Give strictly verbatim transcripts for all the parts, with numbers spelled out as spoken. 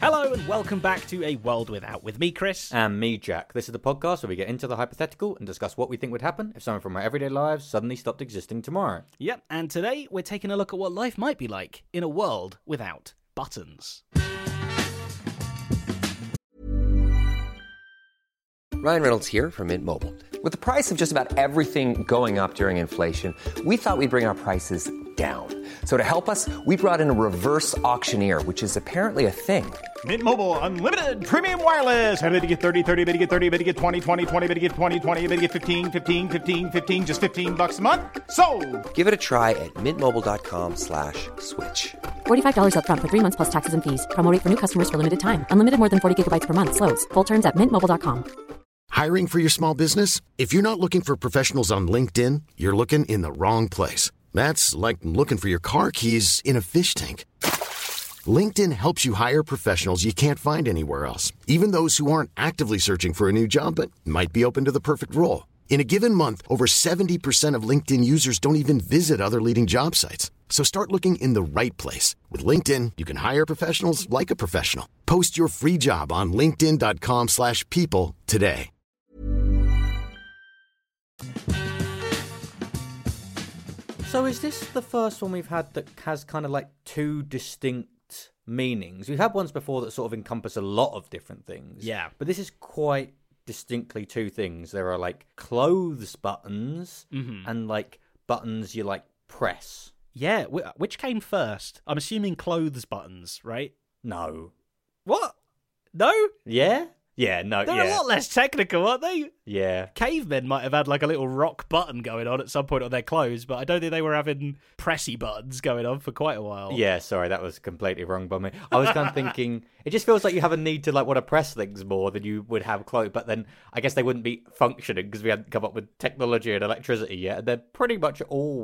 Hello and welcome back to A World Without with me, Chris. And me, Jack. This is the podcast where we get into the hypothetical and discuss what we think would happen if someone from our everyday lives suddenly stopped existing tomorrow. Yep, and today we're taking a look at what life might be like in a world without buttons. Ryan Reynolds here from Mint Mobile. With the price of just about everything going up during inflation, we thought we'd bring our prices down. So to help us, we brought in a reverse auctioneer, which is apparently a thing. Mint Mobile Unlimited Premium Wireless. How to get thirty, thirty, how to get thirty, how to get twenty, twenty, twenty, how to get twenty, twenty, how to get fifteen, fifteen, fifteen, fifteen, just fifteen bucks a month? Sold! Give it a try at mintmobile.com slash switch. forty-five dollars up front for three months plus taxes and fees. Promo rate for new customers for limited time. Unlimited more than forty gigabytes per month. Slows full terms at mint mobile dot com. Hiring for your small business? If you're not looking for professionals on LinkedIn, you're looking in the wrong place. That's like looking for your car keys in a fish tank. LinkedIn helps you hire professionals you can't find anywhere else, even those who aren't actively searching for a new job but might be open to the perfect role. In a given month, over seventy percent of LinkedIn users don't even visit other leading job sites. So start looking in the right place. With LinkedIn, you can hire professionals like a professional. Post your free job on linkedin.com slash people today. So is this the first one we've had that has kind of like two distinct meanings? We've had ones before that sort of encompass a lot of different things. Yeah. But this is quite distinctly two things. There are like clothes buttons Mm-hmm. and like buttons you like press. Yeah, wh- which came first? I'm assuming clothes buttons, right? No. What? No? Yeah? Yeah, no, They're yeah. a lot less technical, aren't they? Yeah. Cavemen might have had like a little rock button going on at some point on their clothes, but I don't think they were having pressy buttons going on for quite a while. Yeah, sorry, that was completely wrong by me. I was kind of thinking, it just feels like you have a need to like want to press things more than you would have clothes, but then I guess they wouldn't be functioning because we hadn't come up with technology and electricity yet, and they're pretty much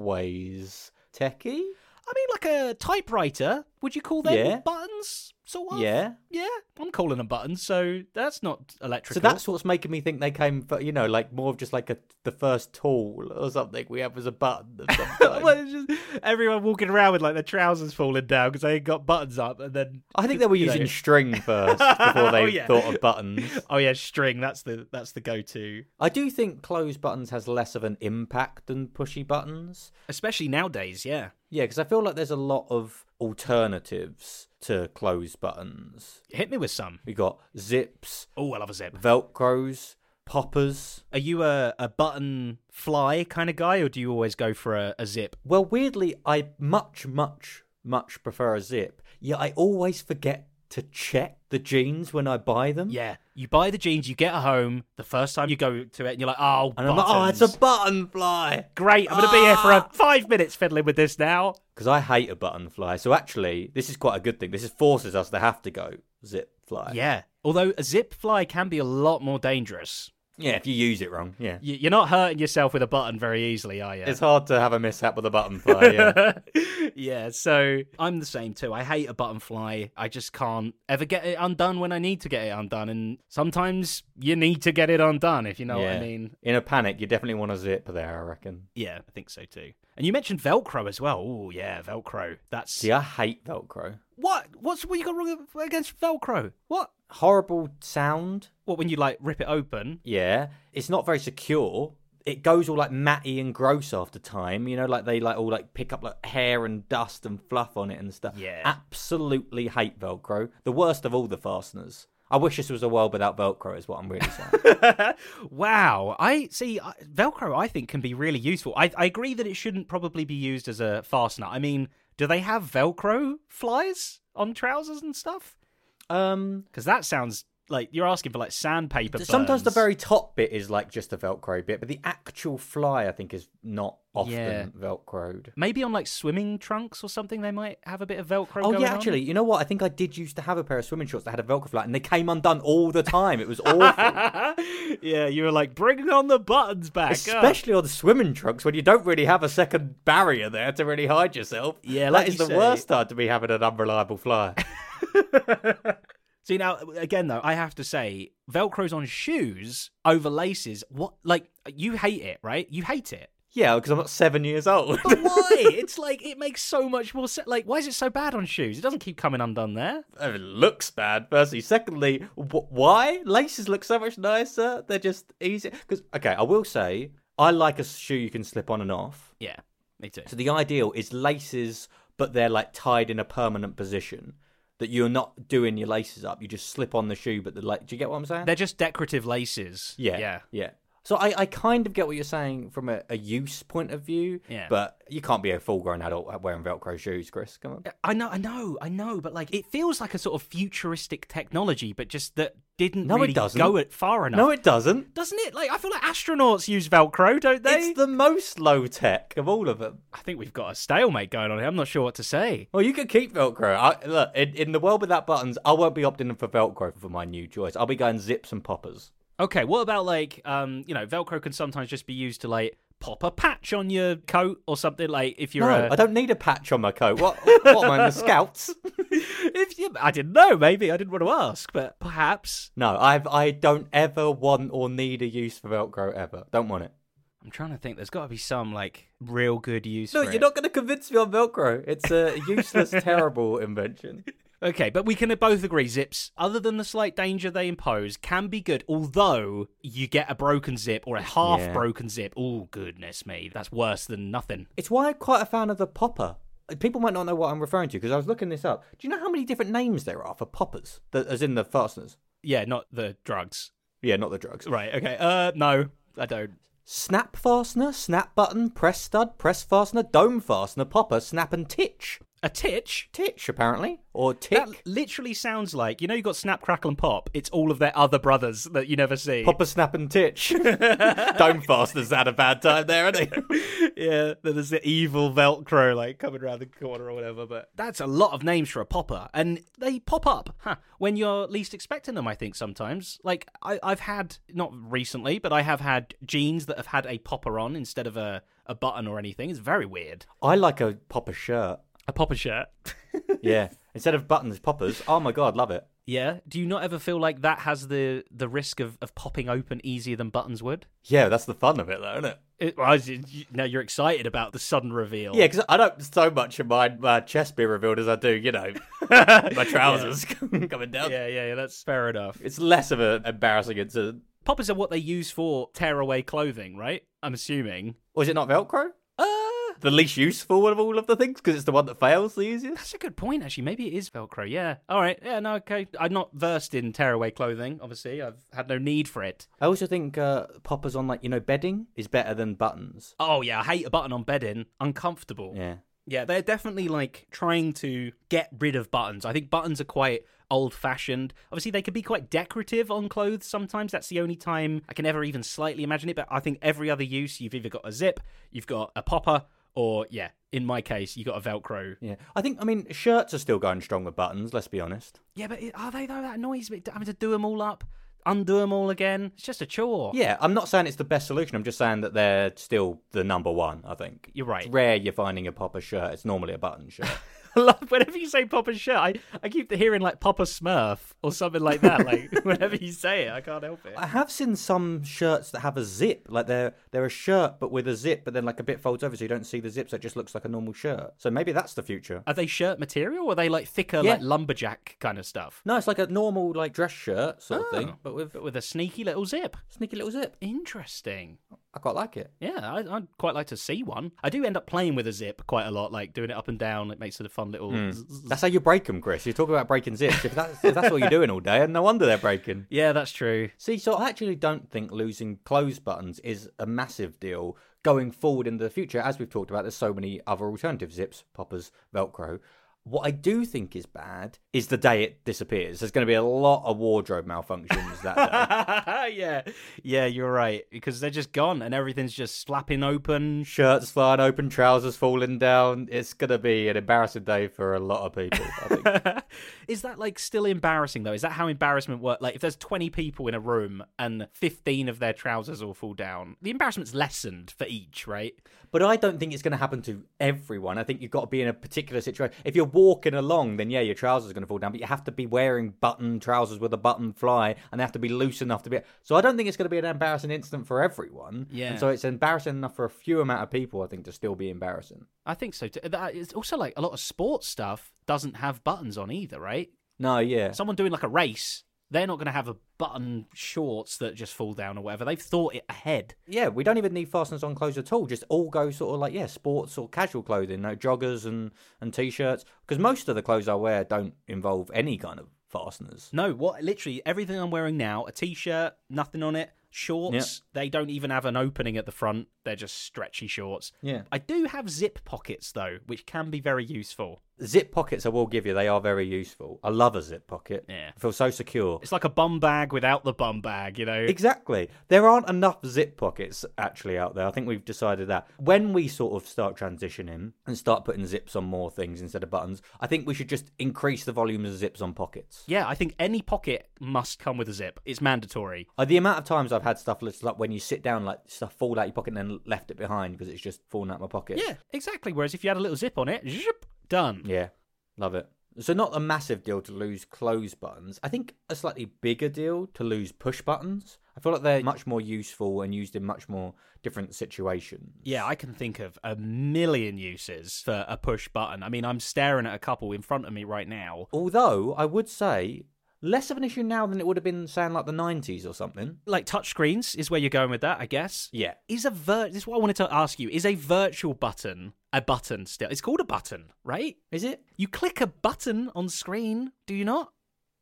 always techie. I mean, like a typewriter, would you call them Yeah. buttons? Sort of? Yeah. Yeah, I'm calling them buttons, so that's not electrical. So that's what's making me think they came, for, you know, like more of just like a the first tool or something we have as a button of some kind. Well, it's just everyone walking around with like their trousers falling down because they ain't got buttons up, and then I think they were you using know. string first before they Oh, yeah. thought of buttons. Oh yeah, string. That's the that's the go-to, I do think close buttons has less of an impact than pushy buttons. especially nowadays. Yeah, Yeah, because I feel like there's a lot of alternatives to close buttons. hit me with some. We got zips, Oh, I love a zip. velcros, poppers. Are you a, a button fly kind of guy, or do you always go for a, a zip? Well, weirdly, I much, much, much prefer a zip. Yeah, I always forget to check the jeans when I buy them. Yeah, you buy the jeans, you get home. The first time you go to it, and you're like, oh, And I'm like, oh, it's a button fly. great. I'm going to be here for a five minutes fiddling with this now. Because I hate a button fly. So actually, this is quite a good thing. This is forces us to have to go zip fly. Yeah, although a zip fly can be a lot more dangerous. Yeah, if you use it wrong. Yeah. You- You're not hurting yourself with a button very easily, are you? It's hard to have a mishap with a button fly, yeah. Yeah, so I'm the same too. I hate a button fly. I just can't ever get it undone when I need to get it undone. And sometimes you need to get it undone, if you know yeah. what I mean. In a panic, you definitely want a zip there, I reckon. Yeah, I think so too. And you mentioned Velcro as well. Oh, yeah, Velcro. That's... See, I hate Velcro. What? What's what you got wrong against Velcro? What? Horrible sound. What, when you, like, rip it open? Yeah. It's not very secure. It goes all like matty and gross after time. You know, like they like all like pick up like hair and dust and fluff on it and stuff. Yeah. Absolutely hate Velcro. The worst of all the fasteners. I wish this was a world without Velcro is what I'm really saying. Wow. I see, I- Velcro, I think, can be really useful. I, I agree that it shouldn't probably be used as a fastener. I mean, do they have Velcro flies on trousers and stuff? um, Because that sounds like you're asking for like sandpaper. Sometimes the burns. very top bit is like just a Velcro bit, but the actual fly, I think, is not often Yeah. Velcroed. Maybe on like swimming trunks or something, they might have a bit of Velcro. Oh, going yeah, on. actually, you know what? I think I did used to have a pair of swimming shorts that had a Velcro fly, and they came undone all the time. It was awful. Yeah, you were like, bring on the buttons back. Oh. Especially on the swimming trunks when you don't really have a second barrier there to really hide yourself. Yeah, that like is you the say. worst time to be having an unreliable fly. See, now, again, though, I have to say, Velcro's on shoes over laces. What, like, you hate it, right? You hate it. Yeah, because I'm not seven years old. But why? It's like, it makes so much more sense. Like, why is it so bad on shoes? It doesn't keep coming undone there. It looks bad, firstly. Secondly, wh- why? Laces look so much nicer. They're just easy. Because, okay, I will say, I like a shoe you can slip on and off. Yeah, me too. So the ideal is laces, but they're like tied in a permanent position. That you're not doing your laces up. You just slip on the shoe, but the la- do you get what I'm saying? They're just decorative laces. Yeah, Yeah. yeah. So I, I kind of get what you're saying from a, a use point of view. Yeah. But you can't be a full-grown adult wearing Velcro shoes, Chris. Come on. I know, I know, I know, but like it feels like a sort of futuristic technology, but just that didn't No, it really doesn't. go it far enough. No, it doesn't. Doesn't it? Like I feel like astronauts use Velcro, don't they? It's the most low-tech of all of them. I think we've got a stalemate going on here. I'm not sure what to say. Well, you could keep Velcro. I, look, in, in the world without buttons, I won't be opting for Velcro for my new choice. I'll be going zips and poppers. Okay, what about like, um, you know, Velcro can sometimes just be used to like pop a patch on your coat or something. Like if you're, No, a... I don't need a patch on my coat. What? What am I in the Scouts? if you, I didn't know. Maybe I didn't want to ask, but perhaps. No, I've I don't ever want or need a use for Velcro ever. Don't want it. I'm trying to think. There's got to be some like real good use. No, for you're it. not going to convince me on Velcro. It's a useless, terrible invention. Okay, but we can both agree zips, other than the slight danger they impose, can be good, although you get a broken zip or a half-broken zip. Oh, goodness me. That's worse than nothing. It's why I'm quite a fan of the popper. People might not know what I'm referring to, because I was looking this up. Do you know how many different names there are for poppers? The, as in the fasteners? Yeah, not the drugs. Yeah, not the drugs. Right, okay. Uh, no, I don't. Snap fastener, snap button, press stud, press fastener, dome fastener, popper, snap and titch. A titch? Titch, apparently. Or tick. That literally sounds like, you know, you got Snap, Crackle, and Pop. It's all of their other brothers that you never see. Popper, snap and titch. Dome fastener's had a bad time there, hasn't he? Yeah, there's the evil Velcro, like, coming around the corner or whatever, but that's a lot of names for a popper, and they pop up huh, when you're least expecting them, I think, sometimes. Like, I, I've had, not recently, but I have had jeans that have had a popper on instead of a, a button or anything. It's very weird. I like a popper shirt. A popper shirt. Yeah. Instead of buttons, poppers. Oh my God, love it. Yeah. Do you not ever feel like that has the, the risk of, of popping open easier than buttons would? Yeah, that's the fun of it, though, isn't it? It, well, now you're excited about the sudden reveal. Yeah, because I don't so much mind my chest being revealed as I do, you know, my trousers coming down. Yeah, yeah, yeah, that's fair enough. It's less of an embarrassing incident. Poppers are what they use for tear-away clothing, right? I'm assuming. Or is it not Velcro? Uh, The least useful of all of the things, because it's the one that fails the easiest? that's a good point, actually. Maybe it is Velcro, yeah. All right, yeah, no, okay. I'm not versed in tear-away clothing, obviously. I've had no need for it. I also think uh, poppers on, like, you know, bedding is better than buttons. Oh, yeah, I hate a button on bedding. Uncomfortable. Yeah. Yeah, they're definitely, like, trying to get rid of buttons. I think buttons are quite old-fashioned. Obviously, they can be quite decorative on clothes sometimes. That's the only time I can ever even slightly imagine it. But I think every other use, you've either got a zip, you've got a popper, or, yeah, in my case, you got a Velcro. Yeah. I think, I mean, shirts are still going strong with buttons, let's be honest. Yeah, but are they, though? That annoys me. Having to do them all up, undo them all again. It's just a chore. Yeah, I'm not saying it's the best solution. I'm just saying that they're still the number one, I think. You're right. It's rare you're finding a popper shirt. It's normally a button shirt. I love whenever you say Papa shirt, I, I keep hearing like Papa Smurf or something like that. Like whenever you say it, I can't help it. I have seen some shirts that have a zip, like they're they're a shirt but with a zip, but then like a bit folds over so you don't see the zip, so it just looks like a normal shirt. So maybe that's the future. Are they shirt material or are they like thicker, Yeah. like lumberjack kind of stuff? No, it's like a normal like dress shirt sort of Oh. thing, but with But with a sneaky little zip. sneaky little zip. Interesting. I quite like it. Yeah, I, I'd quite like to see one. I do end up playing with a zip quite a lot, like doing it up and down. It makes it a fun little... zzz, zzz. That's how you break them, Chris. You talk about breaking zips. If that's, if that's what you're doing all day, and no wonder they're breaking. Yeah, that's true. See, so I actually don't think losing clothes buttons is a massive deal going forward into the future. As we've talked about, there's so many other alternatives, zips, poppers, Velcro. What I do think is bad is the day it disappears. There's going to be a lot of wardrobe malfunctions that day. yeah, yeah, you're right. Because they're just gone and everything's just slapping open. Shirts flying open, trousers falling down. It's going to be an embarrassing day for a lot of people, I think. Is that like still embarrassing though? Is that how embarrassment works? Like if there's twenty people in a room and fifteen of their trousers all fall down, the embarrassment's lessened for each, right? But I don't think it's going to happen to everyone. I think you've got to be in a particular situation. If you're walking along, then yeah, your trousers are going to fall down, but you have to be wearing button trousers with a button fly, and they have to be loose enough to be... So I don't think it's going to be an embarrassing incident for everyone. Yeah. And so it's embarrassing enough for a few amount of people, I think, to still be embarrassing. I think so too. That- It's also like a lot of sports stuff doesn't have buttons on either, right? No, yeah. Someone doing like a race, they're not going to have a button shorts that just fall down or whatever. They've thought it ahead. Yeah, we don't even need fasteners on clothes at all. Just all go sort of like, yeah, sports or casual clothing, no joggers and, and T-shirts. Because most of the clothes I wear don't involve any kind of fasteners. No, what literally everything I'm wearing now, a T-shirt, nothing on it, shorts, Yep. they don't even have an opening at the front. They're just stretchy shorts. Yeah. I do have zip pockets, though, which can be very useful. Zip pockets, I will give you, they are very useful. I love a zip pocket. Yeah. I feel so secure. It's like a bum bag without the bum bag, you know? Exactly. There aren't enough zip pockets actually out there. I think we've decided that. When we sort of start transitioning and start putting zips on more things instead of buttons, I think we should just increase the volume of zips on pockets. Yeah, I think any pocket must come with a zip. It's mandatory. Uh, the amount of times I've had stuff that's like when you sit down, like stuff fall out your pocket and then left it behind because it's just fallen out my pocket. Yeah, exactly. Whereas if you had a little zip on it, zip, done. Yeah, love it. So not a massive deal to lose close buttons. I think a slightly bigger deal to lose push buttons. I feel like they're much more useful and used in much more different situations. Yeah, I can think of a million uses for a push button. I mean, I'm staring at a couple in front of me right now. Although, I would say, less of an issue now than it would have been, saying, like the nineties or something. Like touchscreens is where you're going with that, I guess. Yeah. Is a vir- this is what I wanted to ask you. Is a virtual button a button still? It's called a button, right? Is it? You click a button on screen, do you not?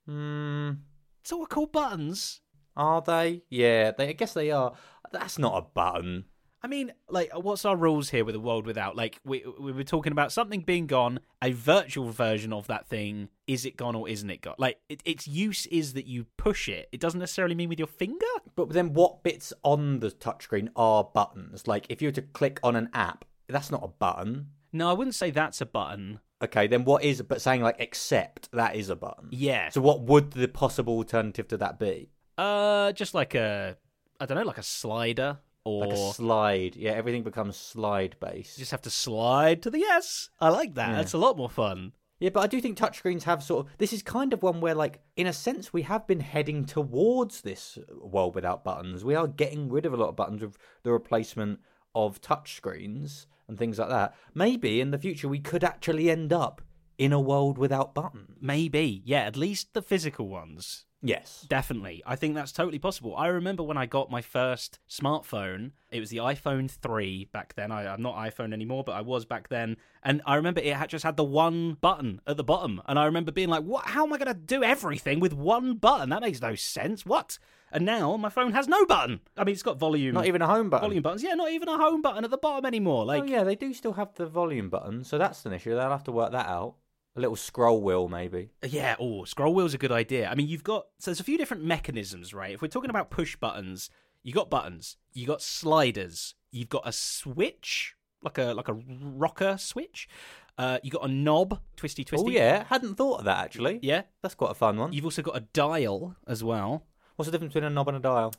Hmm. It's all called buttons. Are they? Yeah, they, I guess they are. That's not a button. I mean, like, what's our rules here with a world without? Like, we we were talking about something being gone, a virtual version of that thing. Is it gone or isn't it gone? Like, it, its use is that you push it. It doesn't necessarily mean with your finger. But then what bits on the touchscreen are buttons? Like, if you were to click on an app, that's not a button. No, I wouldn't say that's a button. Okay, then what is, but saying like accept, that is a button. Yeah. So what would the possible alternative to that be? Uh, just like a, I don't know, like a slider or Like a slide. Yeah, everything becomes slide based. you just have to slide to the yes. I like that. Yeah. That's a lot more fun. Yeah, but I do think touchscreens have sort of... This is kind of one where, like, in a sense, we have been heading towards this world without buttons. We are getting rid of a lot of buttons with the replacement of touchscreens and things like that. Maybe in the future we could actually end up in a world without buttons. Maybe, yeah, at least the physical ones. Yes. Definitely. I think that's totally possible. I remember when I got my first smartphone, it was the iPhone three back then. I, I'm not iPhone anymore, but I was back then. And I remember it had just had the one button at the bottom. And I remember being like, what? How am I going to do everything with one button? That makes no sense. What? And now my phone has no button. I mean, it's got volume. Not even a home button. Volume buttons. Yeah, not even a home button at the bottom anymore. Like, Oh, yeah, they do still have the volume button, so that's an issue. They'll have to work that out. A little scroll wheel, maybe. Yeah, oh, scroll wheel's a good idea. I mean, you've got, so there's a few different mechanisms, right? If we're talking about push buttons, you got buttons, you got sliders, you've got a switch, like a like a rocker switch. Uh, you got a knob, twisty twisty. Oh, yeah, hadn't thought of that, actually. Yeah. That's quite a fun one. You've also got a dial as well. What's the difference between a knob and a dial?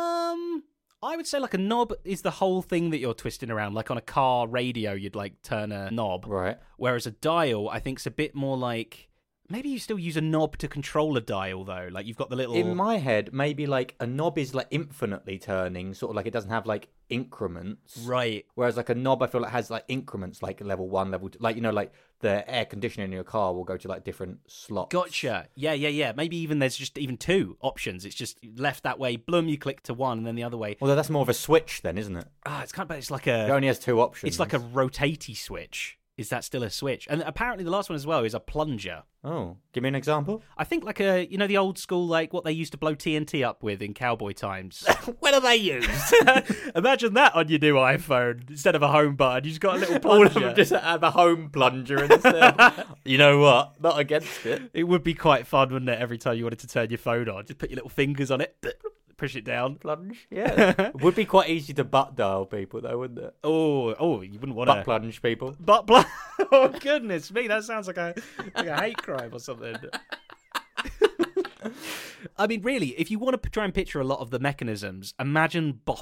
Um, I would say like a knob is the whole thing that you're twisting around. Like on a car radio, you'd like turn a knob. Right. Whereas a dial, I think, is a bit more like... Maybe you still use a knob to control a dial, though. Like, you've got the little... In my head, maybe, like, a knob is, like, infinitely turning, sort of like it doesn't have, like, increments. Right. Whereas, like, a knob, I feel like has, like, increments, like, level one, level two. Like, you know, like, the air conditioning in your car will go to, like, different slots. Gotcha. Yeah, yeah, yeah. Maybe even there's just even two options. It's just left that way, bloom, you click to one, and then the other way. Well, that's more of a switch then, isn't it? Ah, it's kind of... It's like It a... only has two options. It's like a rotatey switch. Is that still a switch? And apparently the last one as well is a plunger. Oh, give me an example. I think like a, you know, the old school, like what they used to blow T N T up with in cowboy times. What do they use? Imagine that on your new iPhone instead of a home button. You just got a little All of plunger. them just have a home plunger instead. You know what? Not against it. It would be quite fun, wouldn't it? Every time you wanted to turn your phone on, just put your little fingers on it, push it down. Plunge, yeah. It would be quite easy to butt dial people, though, wouldn't it? Oh, oh, you wouldn't want Butt to plunge people. butt plunge. Oh goodness me, that sounds like a like a hate crime or something. I mean, really, if you want to try and picture a lot of the mechanisms, imagine Bop It.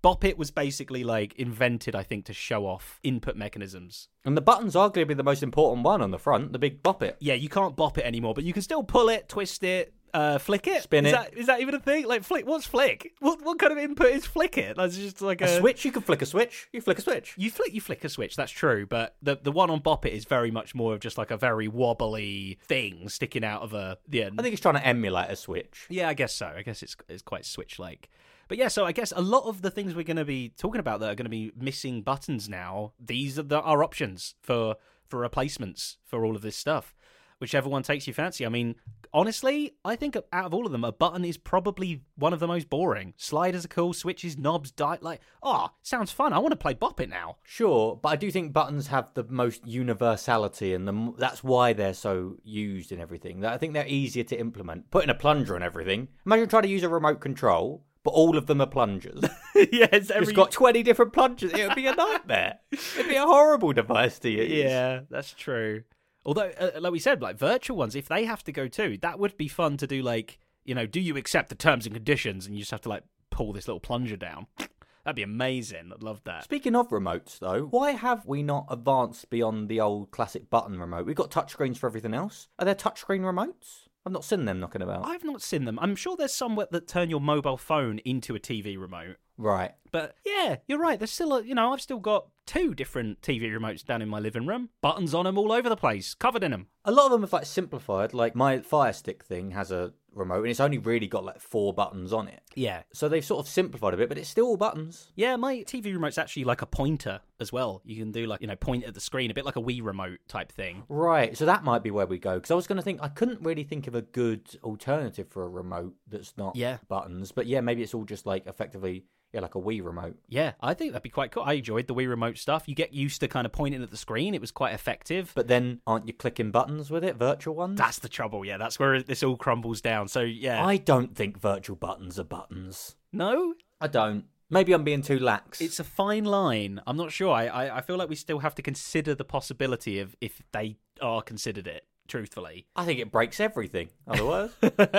Bop It was basically like invented, I think, to show off input mechanisms. And the button's arguably the most important one on the front, the big Bop It. Yeah, you can't bop it anymore, but you can still pull it, twist it, uh, flick it. Spin is it. That, is that even a thing? Like, flick? What's flick? What what kind of input is flick it? That's just like a... A switch? You can flick a switch. You flick a switch. You flick, you flick a switch. That's true, but the the one on Bop It is very much more of just like a very wobbly thing sticking out of a. Yeah, I think it's trying to emulate a switch. yeah, I guess so. I guess it's it's quite switch-like. But yeah, so I guess a lot of the things we're going to be talking about that are going to be missing buttons now. These are the, our options for for replacements for all of this stuff. Whichever one takes your fancy. I mean, honestly, I think out of all of them, a button is probably one of the most boring. Sliders are cool, switches, knobs, die like, oh, sounds fun. I want to play Bop It now. Sure, but I do think buttons have the most universality, and the, that's why they're so used in everything. I think they're easier to implement. Putting a plunger and everything. Imagine trying to use a remote control, but all of them are plungers. Yes, every... It's got twenty different plungers. It would be a nightmare. It'd be a horrible device to use. Yeah, that's true. Although, uh, like we said, like virtual ones, if they have to go too, that would be fun to do. Like, you know, do you accept the terms and conditions? And you just have to like pull this little plunger down. That'd be amazing. I'd love that. Speaking of remotes, though, why have we not advanced beyond the old classic button remote? We've got touchscreens for everything else. Are there touchscreen remotes? I've not seen them knocking about. I've not seen them. I'm sure there's some that turn your mobile phone into a T V remote. Right. But yeah, you're right. There's still, a, you know, I've still got two different T V remotes down in my living room. Buttons on them all over the place, covered in them. A lot of them have like simplified. Like my Fire Stick thing has a remote and it's only really got like four buttons on it. Yeah. So they've sort of simplified a bit, but it's still all buttons. Yeah, my T V remote's actually like a pointer as well. You can do like, you know, point at the screen, a bit like a Wii remote type thing. Right. So that might be where we go. Because I was going to think, I couldn't really think of a good alternative for a remote that's not Yeah. buttons. But yeah, maybe it's all just like effectively, yeah, like a Wii remote. Yeah, I think that'd be quite cool. I enjoyed the Wii remote stuff. You get used to kind of pointing at the screen. It was quite effective. But then aren't you clicking buttons with it, virtual ones? That's the trouble, yeah. That's where this all crumbles down. So, yeah. I don't think virtual buttons are buttons. No? I don't. Maybe I'm being too lax. It's a fine line. I'm not sure. I, I, I feel like we still have to consider the possibility of if they are considered it, truthfully. I think it breaks everything, otherwise.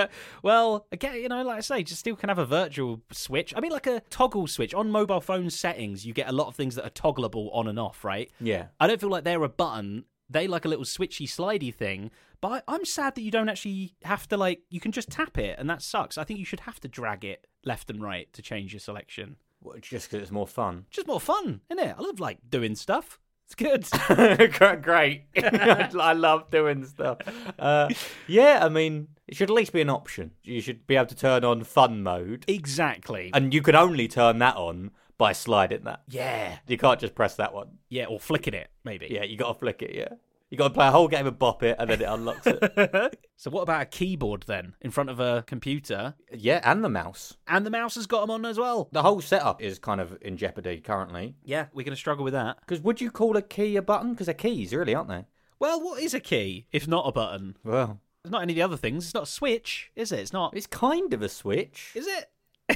Well, again, you know, like I say, just still can have a virtual switch. I mean, like a toggle switch. On mobile phone settings, you get a lot of things that are toggleable on and off, right? Yeah. I don't feel like they're a button. They like a little switchy, slidey thing. But I, I'm sad that you don't actually have to, like, you can just tap it, and that sucks. I think you should have to drag it left and right to change your selection. Well, just because it's more fun. Just more fun, isn't it? I love, like, doing stuff. It's good. Great. I love doing stuff. Uh, yeah, I mean, it should at least be an option. You should be able to turn on fun mode. Exactly. And you can only turn that on by sliding that. Yeah. You can't just press that one. Yeah, or flicking it, maybe. Yeah, you got to flick it, yeah. You got to play a whole game of Bop It, and then it unlocks it. So what about a keyboard, then, in front of a computer? Yeah, and the mouse. And the mouse has got them on as well. The whole setup is kind of in jeopardy currently. Yeah, we're going to struggle with that. Because would you call a key a button? Because they're keys, really, aren't they? Well, what is a key, if not a button? Well, It's not any of the other things. It's not a switch, is it? It's not... it's kind of a switch. Is it?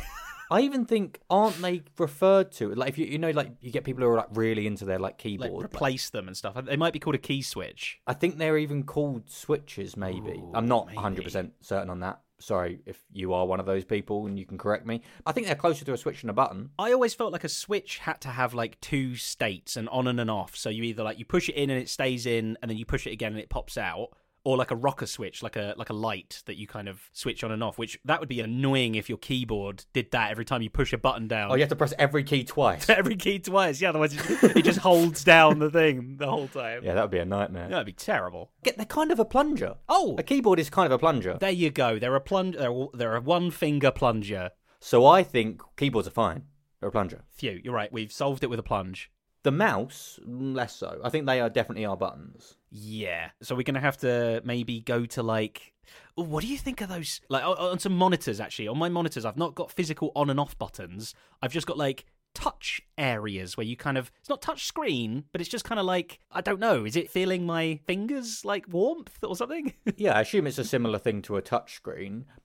I even think, aren't they referred to, like, if you you know, like, you get people who are, like, really into their, like, keyboard. Like, replace them and stuff. They might be called a key switch. I think they're even called switches, maybe. Ooh, I'm not maybe. one hundred percent certain on that. Sorry if you are one of those people and you can correct me. I think they're closer to a switch than a button. I always felt like a switch had to have, like, two states, and on and an off. So you either, like, you push it in and it stays in, and then you push it again and it pops out. Or like a rocker switch, like a like a light that you kind of switch on and off, which that would be annoying if your keyboard did that every time you push a button down. Oh, you have to press every key twice. Every key twice, yeah, otherwise it, it just holds down the thing the whole time. Yeah, that would be a nightmare. That'd be terrible. Get, they're kind of a plunger. Oh! A keyboard is kind of a plunger. There you go. They're a plunge. They're, they're a one-finger plunger. So I think keyboards are fine. They're a plunger. Phew, you're right. We've solved it with a plunge. The mouse, less so. I think they are definitely are buttons. Yeah. So we're going to have to maybe go to, like... Oh, what do you think of those? Like, on, on some monitors, actually. On my monitors, I've not got physical on and off buttons. I've just got, like, touch areas where you kind of... It's not touch screen, but it's just kind of like... I don't know. Is it feeling my fingers, like, warmth or something? Yeah, I assume it's a similar thing to a touch screen. But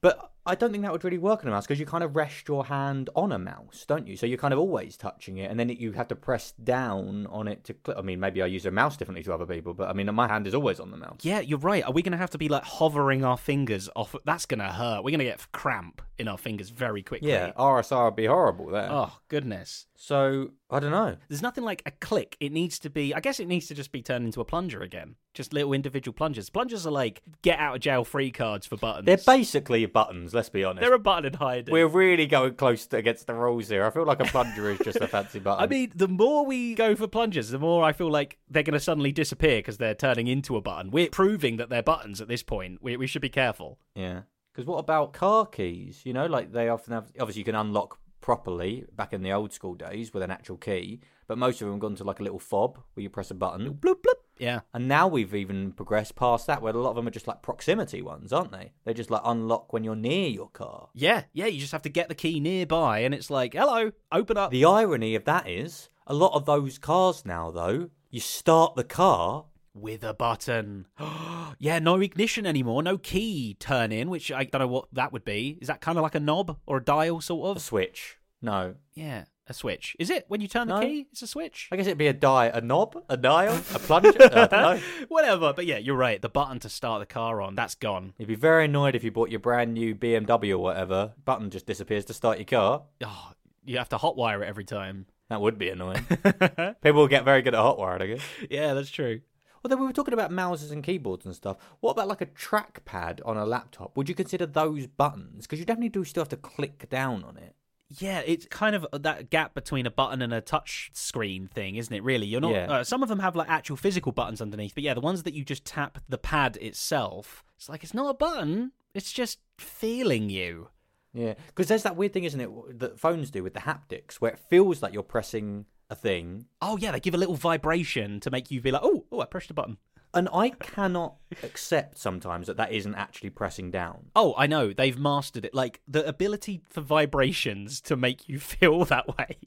I don't think that would really work on a mouse because you kind of rest your hand on a mouse, don't you? So you're kind of always touching it, and then it, you have to press down on it to click. I mean, maybe I use a mouse differently to other people, but I mean, my hand is always on the mouse. Yeah, you're right. Are we going to have to be like hovering our fingers off? That's going to hurt. We're going to get cramp in our fingers very quickly. Yeah, R S R would be horrible there. Oh, goodness. So, I don't know. There's nothing like a click. It needs to be, I guess it needs to just be turned into a plunger again. Just little individual plungers. Plungers are like get out of jail free cards for buttons. They're basically buttons, let's be honest. They're a button in hiding. We're really going close to, against the rules here. I feel like a plunger is just a fancy button. I mean, the more we go for plungers, the more I feel like they're going to suddenly disappear because they're turning into a button. We're proving that they're buttons at this point. We, we should be careful. Yeah. Because what about car keys? You know, like they often have, obviously you can unlock properly back in the old school days with an actual key, but most of them have gone to like a little fob where you press a button. Bloop, bloop. Yeah. And now we've even progressed past that where a lot of them are just like proximity ones, aren't they? They just like unlock when you're near your car. Yeah, yeah, you just have to get the key nearby and it's like, hello, open up. The irony of that is, a lot of those cars now though, you start the car with a button. Yeah, no ignition anymore, no key turn in, which I don't know what that would be. Is that kind of like a knob or a dial sort of? A switch. No. Yeah, a switch. Is it when you turn the No. key? It's a switch. I guess it'd be a die, a knob, a dial, a plunger. I don't know. Whatever, but yeah, you're right. The button to start the car on, that's gone. You'd be very annoyed if you bought your brand new B M W or whatever. Button just disappears to start your car. Oh, you have to hotwire it every time. That would be annoying. People will get very good at hotwiring, I guess. Yeah, that's true. Although we were talking about mouses and keyboards and stuff, what about like a trackpad on a laptop? Would you consider those buttons? Because you definitely do still have to click down on it. Yeah, it's kind of that gap between a button and a touch screen thing, isn't it, really? You're not. Yeah. Uh, some of them have like actual physical buttons underneath, but yeah, the ones that you just tap the pad itself, it's like it's not a button, it's just feeling you. Yeah, because there's that weird thing, isn't it, that phones do with the haptics, where it feels like you're pressing a thing. Oh, yeah, they give a little vibration to make you be like, oh, oh, I pressed a button. And I cannot accept sometimes that that isn't actually pressing down. Oh, I know. They've mastered it. Like, the ability for vibrations to make you feel that way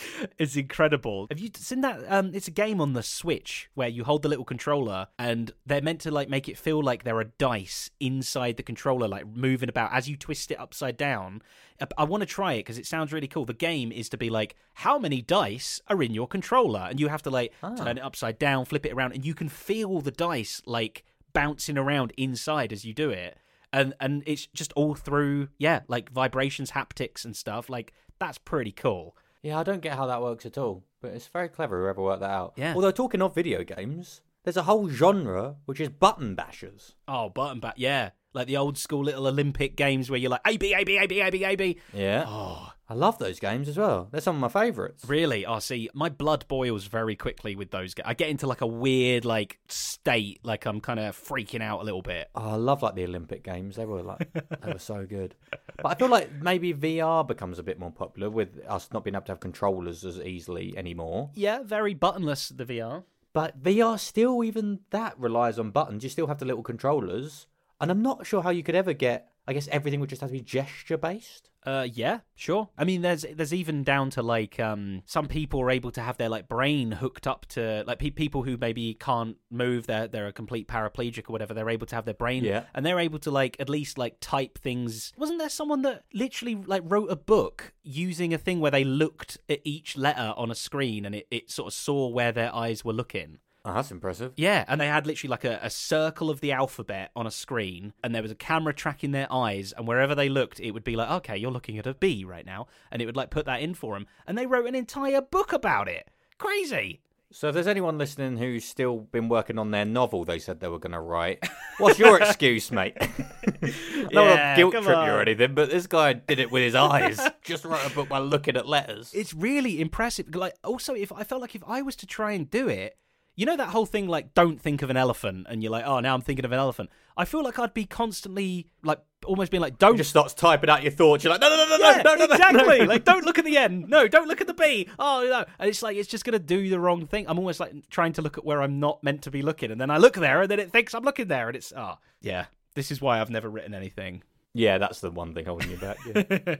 is incredible. Have you seen that? Um, it's a game on the Switch where you hold the little controller and they're meant to, like, make it feel like there are dice inside the controller, like, moving about as you twist it upside down. I want to try it because it sounds really cool. The game is to be like, how many dice are in your controller? And you have to, like, Ah. turn it upside down, flip it around, and you can feel the dice, like, bouncing around inside as you do it. And and it's just all through, yeah, like, vibrations, haptics and stuff. Like, that's pretty cool. Yeah, I don't get how that works at all, but it's very clever whoever worked that out. Yeah. Although, talking of video games, there's a whole genre which is button bashers. Oh, button back, yeah. Like the old school little Olympic games where you're like, A, B, A, B, A, B, A, B, A, B. Yeah. Oh, I love those games as well. They're some of my favourites. really? Oh, see, my blood boils very quickly with those. I get into like a weird like state, like I'm kind of freaking out a little bit. Oh, I love like the Olympic games. They were like they were so good. But I feel like maybe V R becomes a bit more popular with us not being able to have controllers as easily anymore. Yeah, very buttonless, the V R. But V R still, even that relies on buttons. You still have the little controllers. And I'm not sure how you could ever get, I guess everything would just have to be gesture based. Uh, yeah, sure. I mean, there's there's even down to like um some people are able to have their like brain hooked up to like pe- people who maybe can't move, they're they're a complete paraplegic or whatever. They're able to have their brain, Yeah. and they're able to like at least like type things. Wasn't there someone that literally like wrote a book using a thing where they looked at each letter on a screen and it, it sort of saw where their eyes were looking? Oh, that's impressive. Yeah, and they had literally like a, a circle of the alphabet on a screen, and there was a camera tracking their eyes, and wherever they looked, it would be like, okay, you're looking at a B right now, and it would like put that in for them, and they wrote an entire book about it. Crazy. So if there's anyone listening who's still been working on their novel they said they were going to write, what's your excuse, mate? I don't want Yeah, to guilt come trip you or on. anything, but this guy did it with his eyes. Just wrote a book by looking at letters. It's really impressive. Like, also, if I felt like if I was to try and do it, you know that whole thing like, don't think of an elephant, and you're like, oh, now I'm thinking of an elephant. I feel like I'd be constantly like, almost being like, don't. He just starts typing out your thoughts. You're like, no, no, no, no, Yeah, no, no, no, exactly. no. Like, don't look at the N. No, don't look at the B. Oh, no. And it's like, it's just going to do the wrong thing. I'm almost like trying to look at where I'm not meant to be looking. And then I look there, and then it thinks I'm looking there. And it's, oh, yeah. This is why I've never written anything. Yeah, that's the one thing holding you back. Yeah.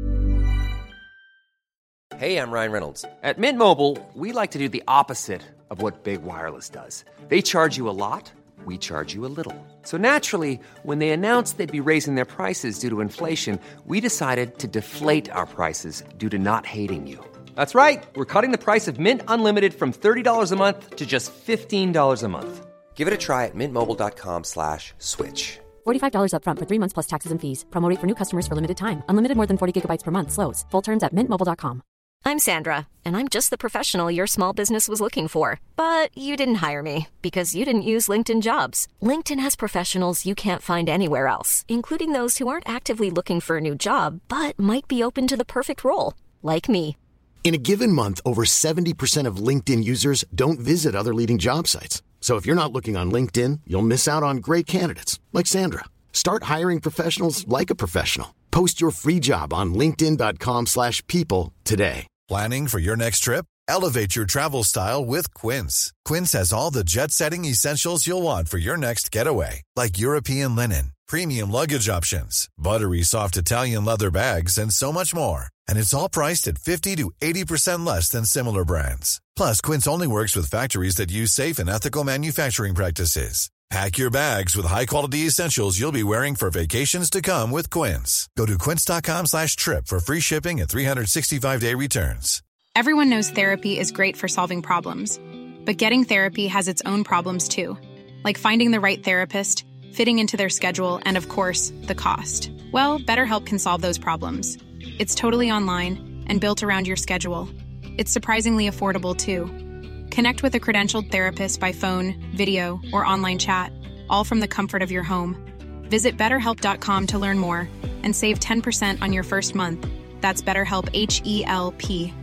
Hey, I'm Ryan Reynolds. At Mint Mobile, we like to do the opposite of what Big Wireless does. They charge you a lot, we charge you a little. So naturally, when they announced they'd be raising their prices due to inflation, we decided to deflate our prices due to not hating you. That's right. We're cutting the price of Mint Unlimited from thirty dollars a month to just fifteen dollars a month. Give it a try at mintmobile.com slash switch. forty-five dollars up front for three months plus taxes and fees. Promo rate for new customers for limited time. Unlimited more than forty gigabytes per month slows. Full terms at mint mobile dot com. I'm Sandra, and I'm just the professional your small business was looking for. But you didn't hire me because you didn't use LinkedIn Jobs. LinkedIn has professionals you can't find anywhere else, including those who aren't actively looking for a new job, but might be open to the perfect role, like me. In a given month, over seventy percent of LinkedIn users don't visit other leading job sites. So if you're not looking on LinkedIn, you'll miss out on great candidates like Sandra. Start hiring professionals like a professional. Post your free job on linkedin.com slash people today. Planning for your next trip? Elevate your travel style with Quince. Quince has all the jet-setting essentials you'll want for your next getaway, like European linen, premium luggage options, buttery soft Italian leather bags, and so much more. And it's all priced at fifty to eighty percent less than similar brands. Plus, Quince only works with factories that use safe and ethical manufacturing practices. Pack your bags with high-quality essentials you'll be wearing for vacations to come with Quince. Go to quince.com slash trip for free shipping and three sixty-five day returns. Everyone knows therapy is great for solving problems. But getting therapy has its own problems too. Like finding the right therapist, fitting into their schedule, and of course, the cost. Well, BetterHelp can solve those problems. It's totally online and built around your schedule. It's surprisingly affordable too. Connect with a credentialed therapist by phone, video, or online chat, all from the comfort of your home. Visit better help dot com to learn more and save ten percent on your first month. That's BetterHelp, H E L P.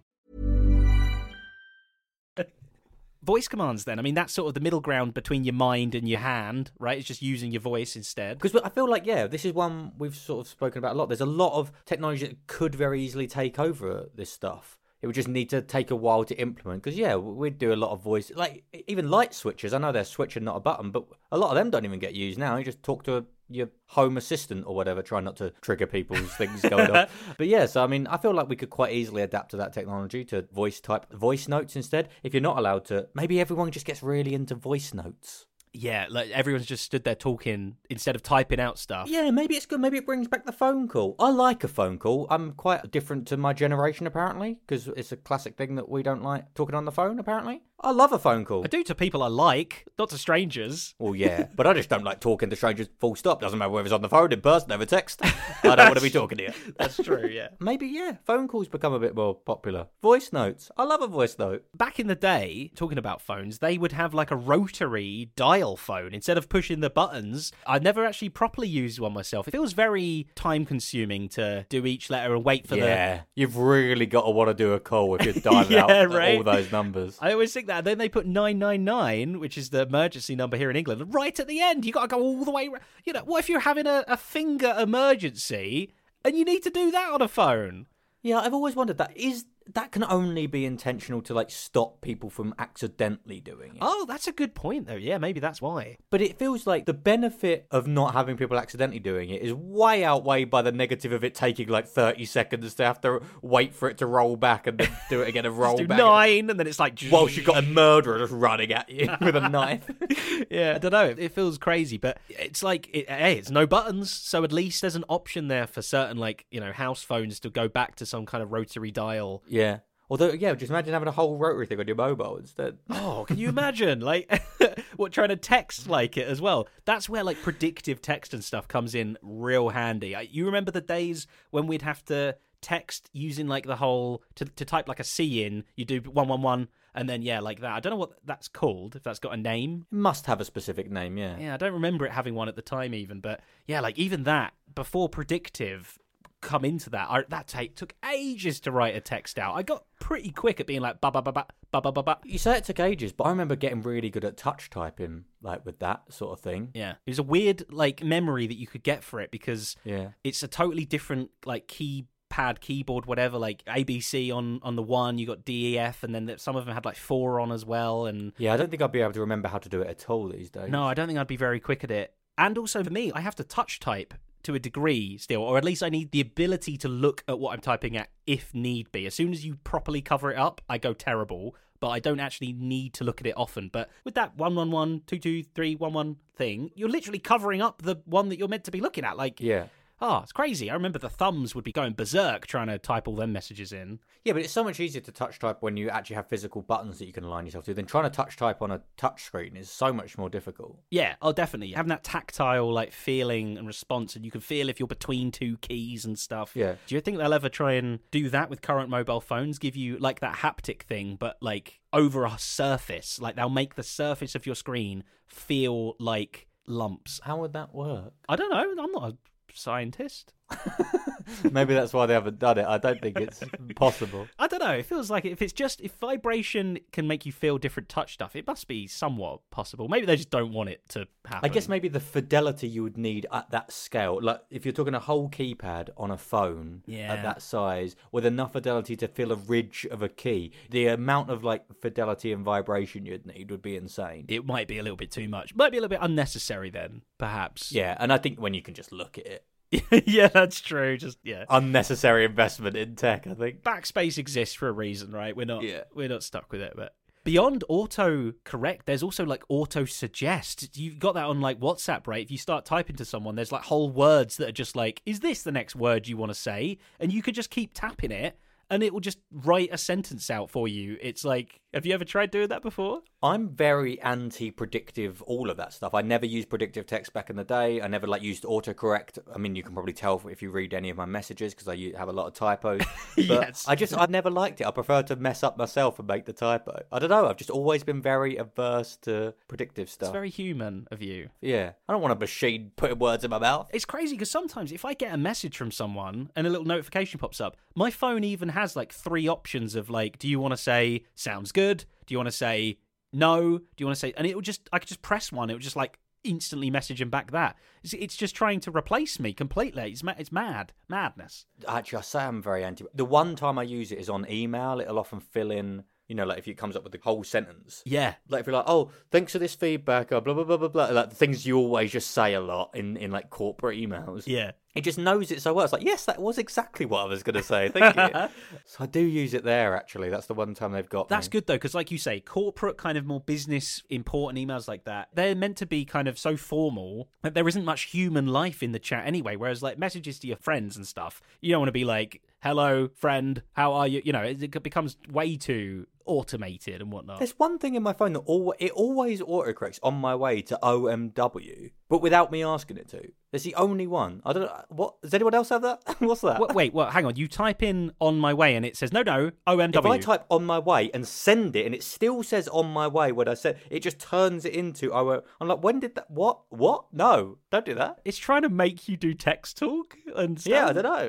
Voice commands, then. I mean, that's sort of the middle ground between your mind and your hand, right? It's just using your voice instead. Because I feel like, yeah, this is one we've sort of spoken about a lot. There's a lot of technology that could very easily take over this stuff. It would just need to take a while to implement. Because, yeah, we'd do a lot of voice. Like, even light switches. I know they're switch and not a button, but a lot of them don't even get used now. You just talk to a, your home assistant or whatever. Try not to trigger people's things going on. But, yeah, so, I mean, I feel like we could quite easily adapt to that technology to voice type voice notes instead. If you're not allowed to, maybe everyone just gets really into voice notes. Yeah, like everyone's just stood there talking instead of typing out stuff. Yeah, maybe it's good. Maybe it brings back the phone call. I like a phone call. I'm quite different to my generation, apparently, because it's a classic thing that we don't like talking on the phone, apparently. I love a phone call. I do to people I like, not to strangers. Well, yeah, but I just don't like talking to strangers full stop. Doesn't matter whether it's on the phone, in person, over text. I don't want to be talking to you. That's true, yeah. Maybe, yeah, phone calls become a bit more popular. Voice notes. I love a voice note. Back in the day, talking about phones, they would have like a rotary dial phone instead of pushing the buttons. I've never actually properly used one myself. It feels very time-consuming to do each letter and wait for yeah, the... Yeah, you've really got to want to do a call if you're dialing yeah, out right? all those numbers. I always think that. And then they put nine nine nine, which is the emergency number here in England, right at the end. You got to go all the way... You know, what if you're having a, a finger emergency and you need to do that on a phone? Yeah, I've always wondered that. Is... That can only be intentional to, like, stop people from accidentally doing it. Oh, that's a good point, though. Yeah, maybe that's why. But it feels like the benefit of not having people accidentally doing it is way outweighed by the negative of it taking, like, thirty seconds to have to wait for it to roll back and then do it again and roll do back. nine, and then it's like... Whilst you've got a murderer just running at you with a knife. Yeah, I don't know. It feels crazy, but it's like, it, hey, it's no buttons, so at least there's an option there for certain, like, you know, house phones to go back to some kind of rotary dial. Yeah. Although, yeah, just imagine having a whole rotary thing on your mobile instead. Oh, can you imagine? Like, what, trying to text like it as well? That's where, like, predictive text and stuff comes in real handy. You remember the days when we'd have to text using, like, the whole, to, to type, like, a C in, you do one one one, and then, yeah, like that. I don't know what that's called, if that's got a name. It must have a specific name, yeah. Yeah, I don't remember it having one at the time even, but, yeah, like, even that, before predictive... come into that. I, that take, took ages to write a text out. I got pretty quick at being like ba ba ba ba ba ba ba ba. You say it took ages, but I remember getting really good at touch typing, like with that sort of thing. Yeah, it was a weird like memory that you could get for it because yeah, it's a totally different like keypad, keyboard, whatever. Like A B C on on the one, you got D E F, and then some of them had like four on as well. And yeah, I don't think I'd be able to remember how to do it at all these days. No, I don't think I'd be very quick at it. And also for me, I have to touch type to a degree still, or at least I need the ability to look at what I'm typing at if need be. As soon as you properly cover it up, I go terrible. but I don't actually need to look at it often. But with that one one one, two two three one one thing, you're literally covering up the one that you're meant to be looking at. Like, Yeah. oh, it's crazy. I remember the thumbs would be going berserk trying to type all them messages in. Yeah, but it's so much easier to touch type when you actually have physical buttons that you can align yourself to than trying to touch type on a touch screen is so much more difficult. Yeah, oh, definitely. Having that tactile, like, feeling and response, and you can feel if you're between two keys and stuff. Yeah. Do you think they'll ever try and do that with current mobile phones? Give you, like, that haptic thing, but, like, over a surface? Like, they'll make the surface of your screen feel like lumps. How would that work? I don't know. I'm not a scientist. Maybe that's why they haven't done it. I don't think it's possible. I don't know. It feels like if it's just if vibration can make you feel different touch stuff, it must be somewhat possible. Maybe they just don't want it to happen. I guess maybe the fidelity you would need at that scale, like if you're talking a whole keypad on a phone Yeah. at that size with enough fidelity to feel a ridge of a key, the amount of like fidelity and vibration you'd need would be insane. it might be a little bit too much. Might be a little bit unnecessary then, perhaps. Yeah, and I think when you can just look at it, Yeah, that's true. Just yeah. unnecessary investment in tech, I think. Backspace exists for a reason, right? We're not Yeah. we're not stuck with it, but beyond auto correct, there's also like auto suggest. You've got that on like WhatsApp, right? If you start typing to someone, there's like whole words that are just like, is this the next word you want to say? And you could just keep tapping it and it will just write a sentence out for you. It's like, have you ever tried doing that before? I'm very anti-predictive, all of that stuff. I never used predictive text back in the day. I never like used autocorrect. I mean, you can probably tell if you read any of my messages because I u- have a lot of typos. But Yes. I just, I never liked it. I prefer to mess up myself and make the typo. I don't know. I've just always been very averse to predictive stuff. It's very human of you. Yeah. I don't want a machine putting words in my mouth. It's crazy because sometimes if I get a message from someone and a little notification pops up, my phone even has like three options of like, do you want to say sounds good? Do you want to say no? Do you want to say, and it will just, I could just press one. It would just like instantly message him back that. It's, it's just trying to replace me completely. It's, ma- it's mad, madness. Actually, I say I'm very anti. The one time I use it is on email. It'll often fill in, you know, like if it comes up with the whole sentence. Yeah. Like if you're like, oh, thanks for this feedback, or blah, blah, blah, blah, blah. Like the things you always just say a lot in, in like corporate emails. Yeah. It just knows it so well. It's like, yes, that was exactly what I was going to say. Thank you. So I do use it there, actually. That's the one time they've got That's me. good, though, because like you say, corporate kind of more business important emails like that, they're meant to be kind of so formal that there isn't much human life in the chat anyway, whereas like messages to your friends and stuff, you don't want to be like, hello, friend, how are you? You know, it, it becomes way too automated and whatnot. There's one thing in my phone that al- it always autocorrects on my way to O M W, but without me asking it to. It's the only one. I don't know. What, does anyone else have that? What's that? Wait, wait, well, hang on. You type in on my way and it says, no, no, O M W. If I type on my way and send it and it still says on my way when I said, it just turns it into, oh, I'm like, when did that, what, what? No, don't do that. It's trying to make you do text talk and stuff. Yeah, I don't know.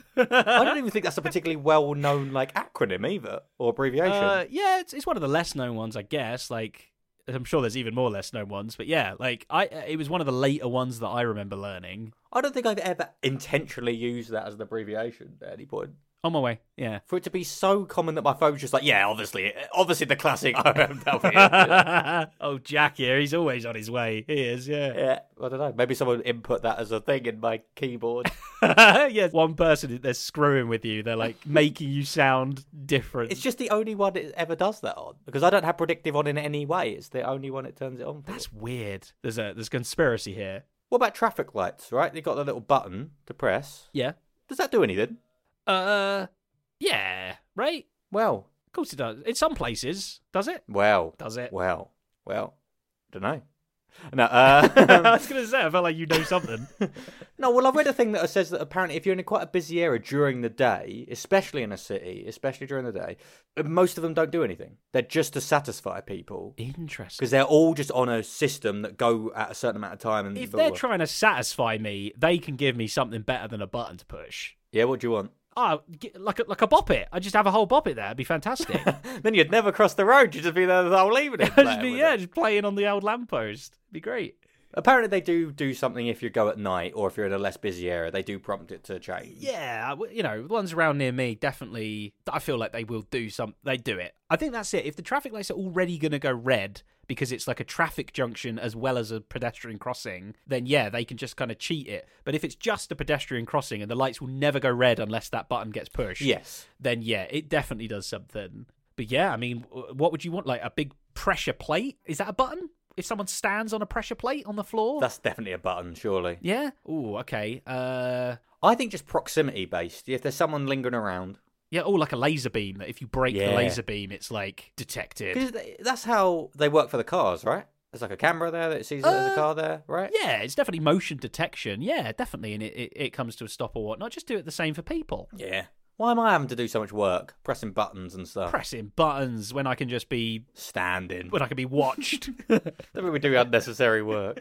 I don't even think that's a particularly well-known like acronym either, or abbreviation. Uh, yeah, it's, it's one of the less known ones, I guess. Like, I'm sure there's even more less known ones, but yeah, like I, it was one of the later ones that I remember learning. I don't think I've ever intentionally used that as an abbreviation at any point. On my way, yeah. For it to be so common that my phone's just like, yeah, obviously, obviously the classic O M W. Oh, Jack here, he's always on his way. He is, yeah. Yeah, I don't know. Maybe someone input that as a thing in my keyboard. Yeah, one person, they're screwing with you. They're like making you sound different. It's just the only one it ever does that on. Because I don't have predictive on in any way. It's the only one it turns it on for. That's weird. There's a there's conspiracy here. What about traffic lights, right? You've got the little button to press. Yeah. Does that do anything? Uh, yeah, right? Well. Of course it does. In some places, does it? Well. Does it? Well. Well. Don't know. No, uh, I was going to say, I felt like you know something. No, well, I've read a thing that says that apparently if you're in a quite a busy area during the day, especially in a city, especially during the day, most of them don't do anything. They're just to satisfy people. Interesting. Because they're all just on a system that go at a certain amount of time. And If they're trying to satisfy me, they can give me something better than a button to push. Yeah, what do you want? Oh, like a, like a bop it. I just have a whole bop it there. It'd be fantastic. Then you'd never cross the road. You'd just be there the whole evening. I'd just be, yeah, just playing on the old lamppost. It'd be great. Apparently they do do something if you go at night or if you're in a less busy area. They do prompt it to change. Yeah, you know, the ones around near me, definitely, I feel like they will do some, they do it. I think that's it. If the traffic lights are already going to go red because it's like a traffic junction as well as a pedestrian crossing, then yeah, they can just kind of cheat it. But if it's just a pedestrian crossing and the lights will never go red unless that button gets pushed, Yes. then yeah, it definitely does something. But yeah, I mean, what would you want? Like a big pressure plate? Is that a button? If someone stands on a pressure plate on the floor? That's definitely a button, surely. Yeah? Ooh, okay. Uh, I think just proximity based. If there's someone lingering around. yeah, or like a laser beam. That if you break Yeah. the laser beam, it's like detected. 'Cause they- that's how they work for the cars, right? There's like a camera there that sees that there's a Uh, car there, right? Yeah, it's definitely motion detection. Yeah, definitely. And it, it, it comes to a stop or whatnot. Just do it the same for people. Yeah. Why am I having to do so much work? Pressing buttons and stuff. Pressing buttons when I can just be Standing. when I can be watched. Then we do unnecessary work.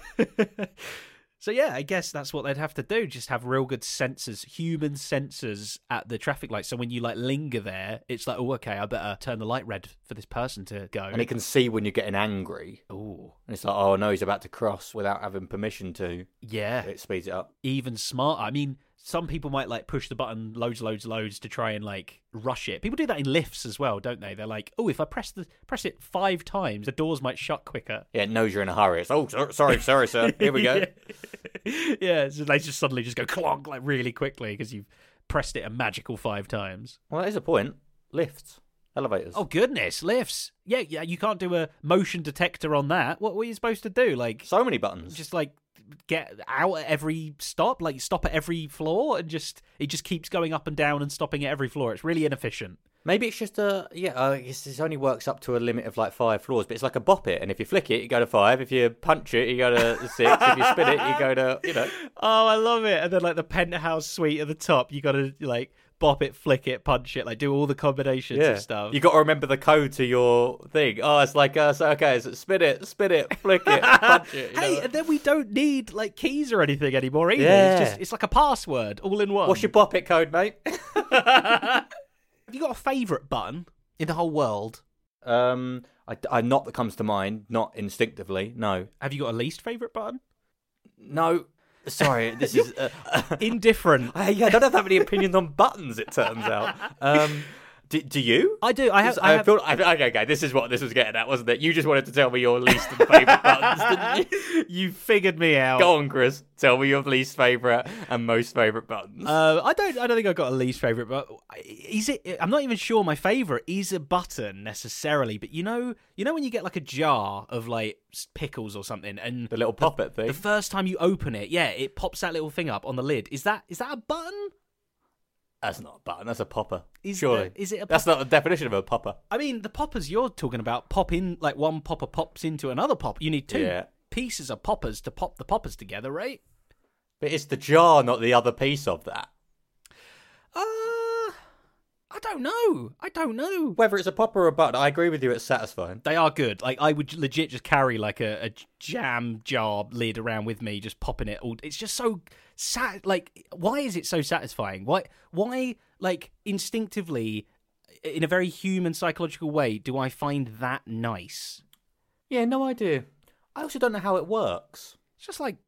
So yeah, I guess that's what they'd have to do. Just have real good sensors, human sensors at the traffic light. So when you like linger there, it's like, oh, okay, I better turn the light red for this person to go. And it can see when you're getting angry. Ooh, And it's like, oh no, he's about to cross without having permission to. yeah, It speeds it up. even smarter. I mean, some people might like push the button loads, loads, loads to try and like rush it. People do that in lifts as well, don't they? They're like, oh, if I press the press it five times, the doors might shut quicker. Yeah, it knows you're in a hurry. It's, oh, so- sorry, sorry, sir. Here we go. yeah, yeah, so they just suddenly just go clonk like really quickly because you've pressed it a magical five times. Well, that is a point. Lifts. Elevators. Oh goodness, lifts. Yeah, yeah, you can't do a motion detector on that. What were you supposed to do? Like So many buttons. just like get out at every stop, like stop at every floor, and just it just keeps going up and down and stopping at every floor. It's really inefficient. Maybe it's just a, yeah, uh, it's, it only works up to a limit of like five floors, but it's like a bop it. And if you flick it, you go to five. If you punch it, you go to six. If you spin it, you go to, you know. Oh, I love it. And then like the penthouse suite at the top, you got to like bop it, flick it, punch it, like do all the combinations Yeah. and stuff. You got to remember the code to your thing. Oh, it's like, uh, so, okay, so spin it, spin it, flick it, punch it. You Hey, know? and then we don't need like keys or anything anymore either. Yeah. It's just it's like a password all in one. What's your bop it code, mate? Have you got a favourite button in the whole world? um, I, I, not that comes to mind, not instinctively, no. Have you got a least favourite button? No, sorry, this is... Uh, Indifferent. I, yeah, I don't have that many opinions on buttons, it turns out. Um, do, do you? I do. I have. I I have feel, I, okay, okay, this is what this was getting at, wasn't it? You just wanted to tell me your least and favourite buttons, didn't you? you figured me out. Go on, Chris. Tell me your least favourite and most favourite buttons. Uh, I don't. I don't think I've got a least favorite, but is it? I'm not even sure my favorite is a button necessarily. But you know, you know when you get like a jar of like pickles or something, and the little pop-it thing. the first time you open it, yeah, it pops that little thing up on the lid. Is that is that a button? That's not a button. That's a popper. Is Surely. the- is it a That's not the definition of a popper. I mean, the poppers you're talking about pop in like one popper pops into another pop. You need two Yeah. pieces of poppers to pop the poppers together, right? But it's the jar, not the other piece of that. Uh, I don't know. I don't know. Whether it's a popper or a button, I agree with you. It's satisfying. They are good. Like I would legit just carry like a, a jam jar lid around with me, just popping it all. It's just so sat. Like, why is it so satisfying? Why? Why? Like instinctively, in a very human psychological way, do I find that nice? Yeah, no idea. I also don't know how it works. It's just like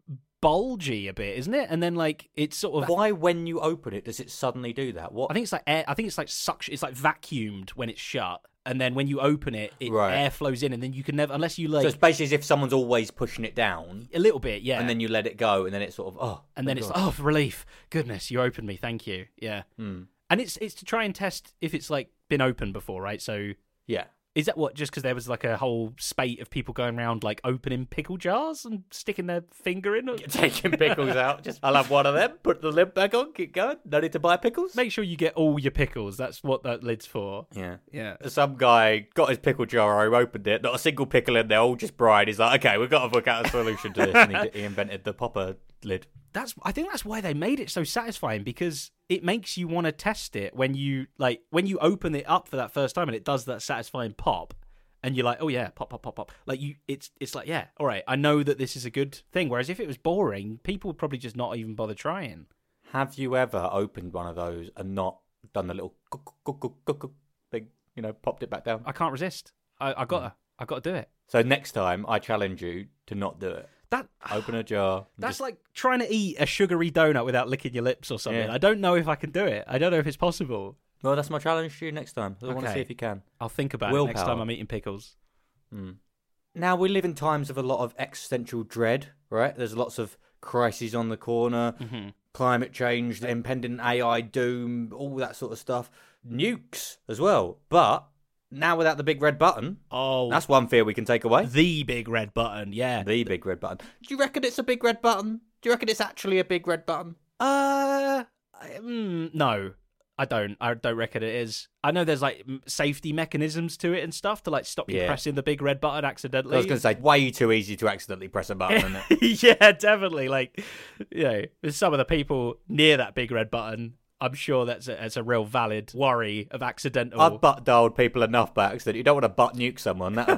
bulgy a bit, isn't it? And then like it's sort of. Why, when you open it, does it suddenly do that? What? I think it's like air. I think it's like suction. It's like vacuumed when it's shut, and then when you open it, it Right. air flows in, and then you can never, unless you like So it's basically as if someone's always pushing it down, a little bit, yeah. and then you let it go, and then it's sort of oh, and then thank it's God. like, oh, relief, goodness, you opened me, thank you, yeah. Hmm. And it's it's to try and test if it's like been opened before, right? So yeah. is that what? Just because there was like a whole spate of people going around like opening pickle jars and sticking their finger in? Taking pickles out. Just I'll have one of them. Put the lid back on. Keep going. No need to buy pickles. Make sure you get all your pickles. That's what that lid's for. Yeah. Yeah. Some guy got his pickle jar, he opened it, not a single pickle in there, all just brine. He's like, okay, we've got to work out a solution to this. And he, he invented the popper lid. That's I think that's why they made it so satisfying, because it makes you want to test it when you like when you open it up for that first time and it does that satisfying pop. And you're like, oh yeah, pop, pop, pop, pop. Like you, it's it's like, yeah, all right, I know that this is a good thing. Whereas if it was boring, people would probably just not even bother trying. Have you ever opened one of those and not done the little cook, cook, cook, cook, cook thing, you know, popped it back down? I can't resist. I, I gotta, I gotta do it. So next time, I challenge you to not do it. That Open a jar. and that's just- like trying to eat a sugary donut without licking your lips or something. Yeah. I don't know if I can do it. I don't know if it's possible. Well, that's my challenge to you next time. I want to Okay. see if you can. I'll think about it next Willpower. time I'm eating pickles. Mm. Now, we live in times of a lot of existential dread, right? There's lots of crises on the corner, Mm-hmm. climate change, the impending A I doom, all that sort of stuff. nukes as well. But now without the big red button, Oh, that's one fear we can take away. the big red button, yeah. The big red button. Do you reckon it's a big red button? Do you reckon it's actually a big red button? Uh, I- mm, no, I don't. I don't reckon it is. I know there's like m- safety mechanisms to it and stuff to like stop you Yeah. pressing the big red button accidentally. I was going to say, way too easy to accidentally press a button, isn't it? Yeah, definitely. Like, you know, with some of the people near that big red button, I'm sure that's a, that's a real valid worry of accidental. I've butt dialed people enough by accident. You don't want to butt nuke someone. That would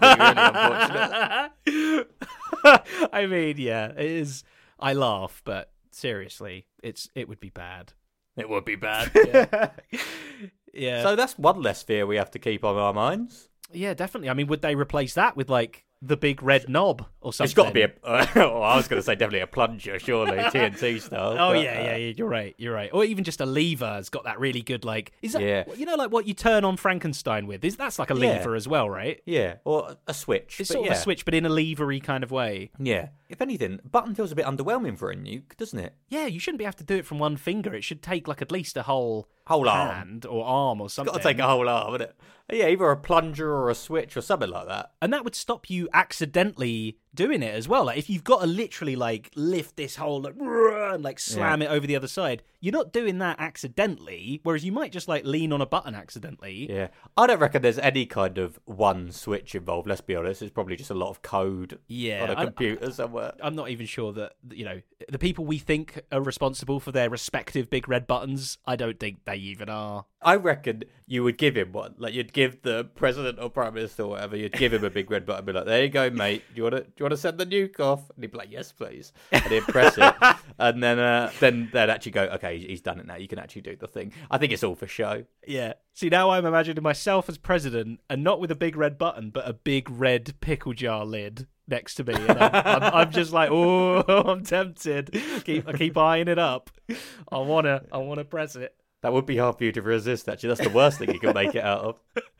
be really unfortunate. I mean, yeah, it is. I laugh, but seriously, it's it would be bad. It would be bad. Yeah. Yeah. So that's one less fear we have to keep on our minds. Yeah, definitely. I mean, would they replace that with like the big red knob or something? It's got to be a. Uh, well, I was going to say definitely a plunger, surely T N T style. Oh but, yeah, uh, yeah, yeah. You're right. You're right. Or even just a lever has got that really good like. Is that Yeah. you know like what you turn on Frankenstein with? Is that's like a Yeah. lever as well, right? Yeah, or a switch. It's but sort yeah. of a switch, but in a levery kind of way. Yeah. If anything, button feels a bit underwhelming for a nuke, doesn't it? Yeah, you shouldn't be able to do it from one finger. It should take like at least a whole Whole arm. hand or arm or It's something. got to take a whole arm, isn't it? Yeah, either a plunger or a switch or something like that. And that would stop you accidentally doing it as well. Like if you've got to literally like lift this whole like, and like slam it over the other side, you're not doing that accidentally. Whereas you might just like lean on a button accidentally. Yeah. I don't reckon there's any kind of one switch involved, let's be honest. It's probably just a lot of code Yeah, on a I- computer somewhere. I'm not even sure that, you know, the people we think are responsible for their respective big red buttons, I don't think they even are. I reckon you would give him one. Like you'd give the president or prime minister or whatever, you'd give him a big red button and be like, there you go, mate. Do you want to do you want to send the nuke off? And he'd be like, yes, please. And he'd press it. And then uh, then they'd actually go, okay, he's done it now. You can actually do the thing. I think it's all for show. Yeah. See, now I'm imagining myself as president and not with a big red button, but a big red pickle jar lid next to me. And I'm, I'm, I'm just like, oh, I'm tempted. Keep, I keep eyeing it up. I wanna, I wanna press it. That would be hard for you to resist, actually. That's the worst thing you can make it out of.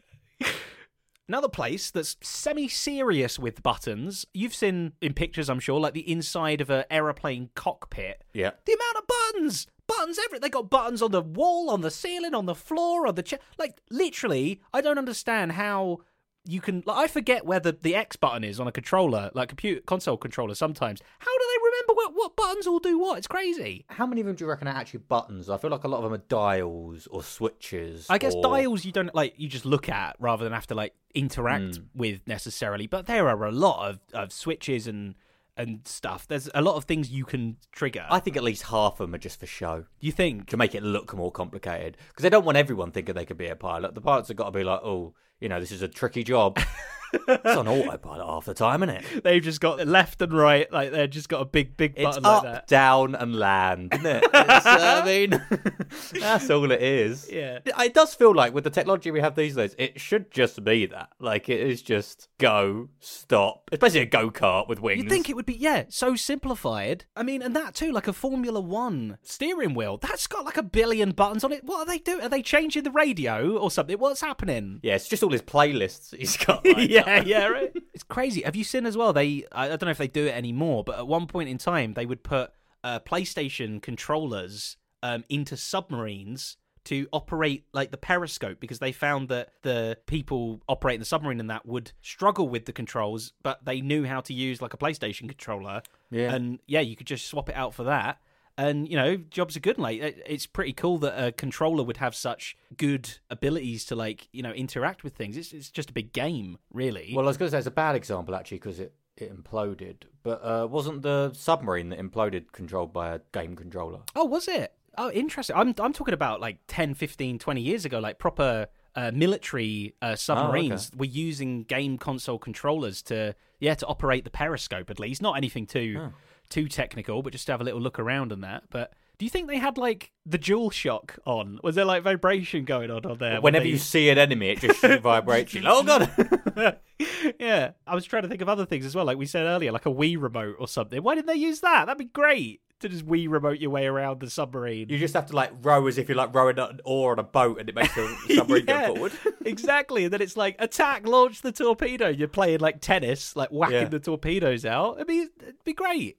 Another place that's semi-serious with buttons, you've seen in pictures, I'm sure, like the inside of an aeroplane cockpit. Yeah. The amount of buttons! Buttons everywhere. They got buttons on the wall, on the ceiling, on the floor, on the chair. Like, literally, I don't understand how you can... Like, I forget where the, the X button is on a controller, like computer console controller sometimes. How do they remember what, what buttons all do what? It's crazy. How many of them do you reckon are actually buttons? I feel like a lot of them are dials or switches. I guess or... dials you don't like you just look at rather than have to like interact Mm. with necessarily. But there are a lot of, of switches and and stuff. There's a lot of things you can trigger. I think at least half of them are just for show. You think? To make it look more complicated. Because they don't want everyone thinking they could be a pilot. The pilots have got to be like, oh, you know, this is a tricky job. It's on autopilot half the time, isn't it? They've just got left and right, like they've just got a big, big It's button up, like that. down, and land, isn't it? It's, uh, I mean, that's all it is. Yeah. It does feel like with the technology we have these days, it should just be that. Like, it is just go, stop. It's basically a go-kart with wings. You'd think it would be, yeah, so simplified. I mean, and that too, like a Formula One steering wheel, that's got like a billion buttons on it. What are they doing? Are they changing the radio or something? What's happening? Yeah, it's just all his playlists he's got. Like, yeah, yeah, right. It's crazy. Have you seen as well? They, I don't know if they do it anymore, but at one point in time, they would put uh, PlayStation controllers um, into submarines to operate like the periscope because they found that the people operating the submarine in that would struggle with the controls, but they knew how to use like a PlayStation controller. Yeah. And yeah, you could just swap it out for that. And, you know, jobs are good. Like, it's pretty cool that a controller would have such good abilities to, like, you know, interact with things. It's, it's just a big game, really. Well, I was going to say it's a bad example, actually, because it, it imploded. But uh, wasn't the submarine that imploded controlled by a game controller? Oh, was it? Oh, interesting. I'm I'm talking about, like, ten, fifteen, twenty years ago, like, proper uh, military uh, submarines Oh, okay. were using game console controllers to, yeah, to operate the periscope, at least. Not anything too... Oh. too technical, but just to have a little look around and that. But do you think they had like the DualShock on? Was there like vibration going on on there? Whenever they... you see an enemy, it just vibrates you. Oh, God. Yeah, I was trying to think of other things as well, like we said earlier, like a Wii remote or something. Why didn't they use that? That'd be great to just Wii remote your way around the submarine. You just have to like row as if you're like rowing an oar on a boat and it makes the submarine Yeah, go forward. Exactly. And then it's like, attack, launch the torpedo. You're playing like tennis, like whacking Yeah. the torpedoes out. It'd be, it'd be great.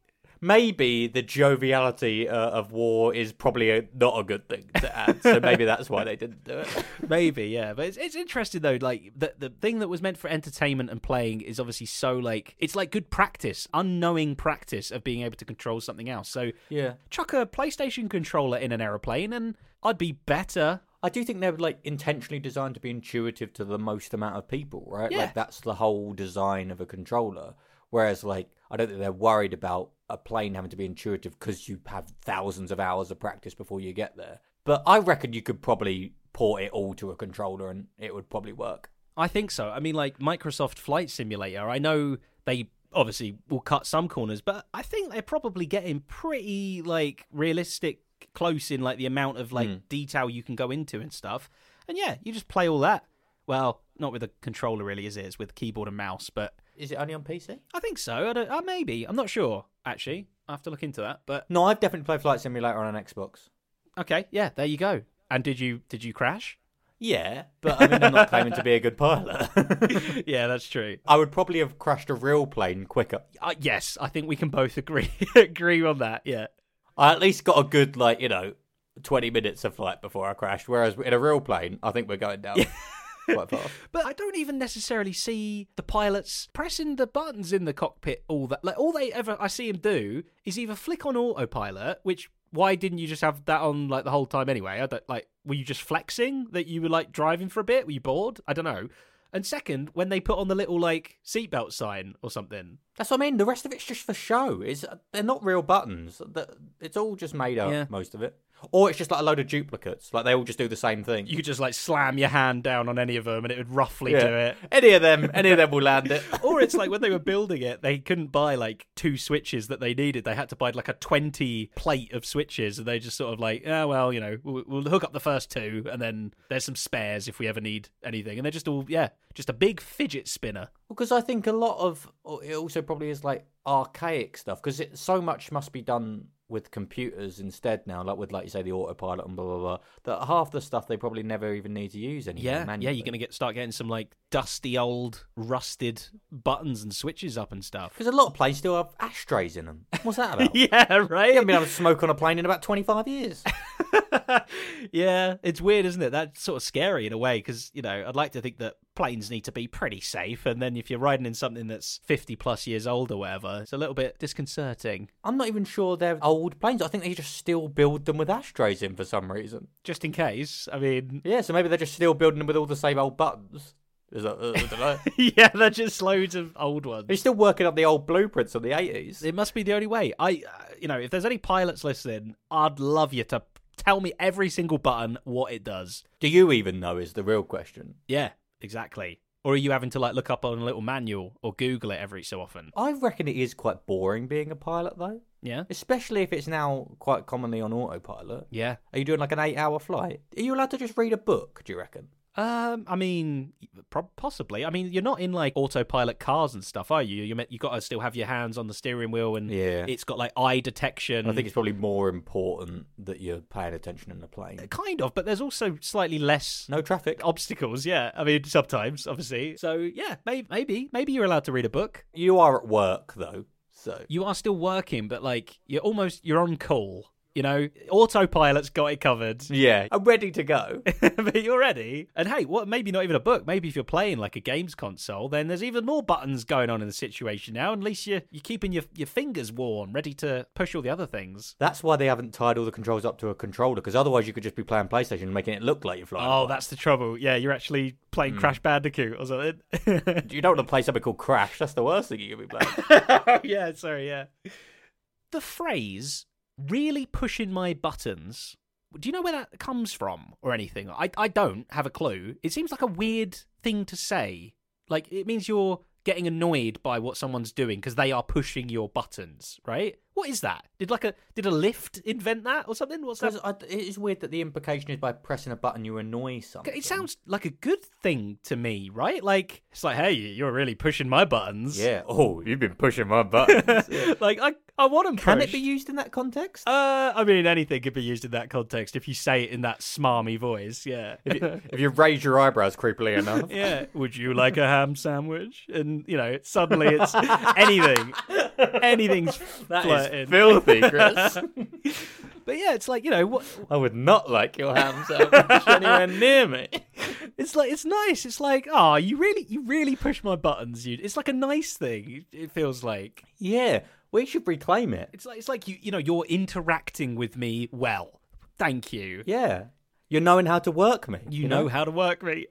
maybe the joviality uh, of war is probably a, not a good thing to add. So maybe that's why they didn't do it. Maybe, yeah. But it's, it's interesting, though. Like, the, the thing that was meant for entertainment and playing is obviously so, like, it's like good practice, unknowing practice of being able to control something else. So, yeah. chuck a PlayStation controller in an aeroplane and I'd be better. I do think they're like intentionally designed to be intuitive to the most amount of people, right? Yeah. Like that's the whole design of a controller. Whereas, like, I don't think they're worried about a plane having to be intuitive because you have thousands of hours of practice before you get there. But I reckon you could probably port it all to a controller and it would probably work. I think so. I mean, like Microsoft Flight Simulator, I know they obviously will cut some corners, but I think they're probably getting pretty, like, realistic close in, like, the amount of, like, mm. detail you can go into and stuff. And yeah, you just play all that. Well, not with a controller really, as it is with keyboard and mouse, but... Is it only on P C? I think so. I don't, uh, maybe. I'm not sure, actually. I have to look into that, but... No, I've definitely played Flight Simulator on an Xbox. Okay, yeah, there you go. And did you did you crash? Yeah, but I mean, I'm not claiming to be a good pilot. Yeah, that's true. I would probably have crashed a real plane quicker. Uh, yes, I think we can both agree agree on that, yeah. I at least got a good, like, you know, twenty minutes of flight before I crashed, whereas in a real plane, I think we're going down quite fast. But I don't even necessarily see the pilots pressing the buttons in the cockpit all that. Like, all they ever I see them do is either flick on autopilot, which... Why didn't you just have that on, like, the whole time anyway? I don't, like, were you just flexing that you were, like, driving for a bit? Were you bored? I don't know. And second, when they put on the little, like, seatbelt sign or something. That's what I mean. The rest of it's just for show. It's, they're not real buttons. It's all just made up, yeah. Most of it. Or it's just like a load of duplicates. Like, they all just do the same thing. You could just, like, slam your hand down on any of them and it would roughly yeah. do it. Any of them, any of them will land it. Or it's like when they were building it, they couldn't buy, like, two switches that they needed. They had to buy, like, a twenty plate of switches. And they just sort of like, oh, well, you know, we'll, we'll hook up the first two and then there's some spares if we ever need anything. And they're just all, yeah, just a big fidget spinner. Because I think a lot of it also probably is, like, archaic stuff. Because so much must be done with computers instead now, like with, like you say, the autopilot and blah, blah, blah, that half the stuff they probably never even need to use anymore. Yeah, manually. yeah, you're going to get start getting some, like, dusty old rusted buttons and switches up and stuff. Because a lot of planes still have ashtrays in them. What's that about? Yeah, right? You haven't been able to smoke on a plane in about twenty-five years. Yeah, it's weird, isn't it? That's sort of scary in a way, because, you know, I'd like to think that planes need to be pretty safe, and then if you're riding in something that's fifty plus years old or whatever, it's a little bit disconcerting. I'm not even sure they're old planes. I think they just still build them with ashtrays in for some reason. Just in case, I mean... Yeah, so maybe they're just still building them with all the same old buttons. Is that, uh, I don't know. Yeah, they're just loads of old ones. They're still working on the old blueprints of the eighties. It must be the only way. I, uh, you know, if there's any pilots listening, I'd love you to tell me every single button what it does. Do you even know is the real question? Yeah, exactly. Or are you having to, like, look up on a little manual or Google it every so often? I reckon it is quite boring being a pilot, though. Yeah. Especially if it's now quite commonly on autopilot. Yeah. Are you doing, like, an eight-hour flight? Are you allowed to just read a book, do you reckon? Um, I mean, pro- possibly. I mean, you're not in, like, autopilot cars and stuff, are you? You you got to still have your hands on the steering wheel, and yeah. It's got, like, eye detection. I think it's probably more important that you're paying attention in the plane. Kind of, but there's also slightly less... No traffic. Obstacles, yeah. I mean, sometimes, obviously. So, yeah, maybe, maybe, maybe you're allowed to read a book. You are at work, though, so... You are still working, but, like, you're almost... You're on call. You know, autopilot's got it covered. Yeah, I'm ready to go. But you're ready. And hey, what? Maybe not even a book. Maybe if you're playing like a games console, then there's even more buttons going on in the situation now. At least you're, you're keeping your, your fingers warm, ready to push all the other things. That's why they haven't tied all the controls up to a controller, because otherwise you could just be playing PlayStation and making it look like you're flying. Oh, that's the trouble. Yeah, you're actually playing mm. Crash Bandicoot or something. You don't want to play something called Crash. That's the worst thing you could be playing. Yeah, sorry, yeah. The phrase... really pushing my buttons. Do you know where that comes from or anything? I I don't have a clue. It seems like a weird thing to say. Like, it means you're getting annoyed by what someone's doing because they are pushing your buttons, right? What is that? Did like a did a lift invent that or something? What's that? I, it is weird that the implication is by pressing a button you annoy something. It sounds like a good thing to me, right? Like, it's like, hey, you're really pushing my buttons. Yeah. Oh, you've been pushing my buttons. Yeah. Like, I I want them pushed. Can it be used in that context? Uh, I mean, anything could be used in that context if you say it in that smarmy voice. Yeah. If you, if you raise your eyebrows creepily enough. Yeah. Would you like a ham sandwich? And you know, suddenly it's anything. anything's That flirting. is filthy, Chris. But yeah, it's like, you know, what I would not like your ham sandwich anywhere near me. it's like it's nice. It's like, oh, you really you really push my buttons. You it's like a nice thing. It feels like. Yeah, we should reclaim it. It's like it's like you you know, you're interacting with me well. Thank you. Yeah. You're knowing how to work me. You, you know? know how to work me.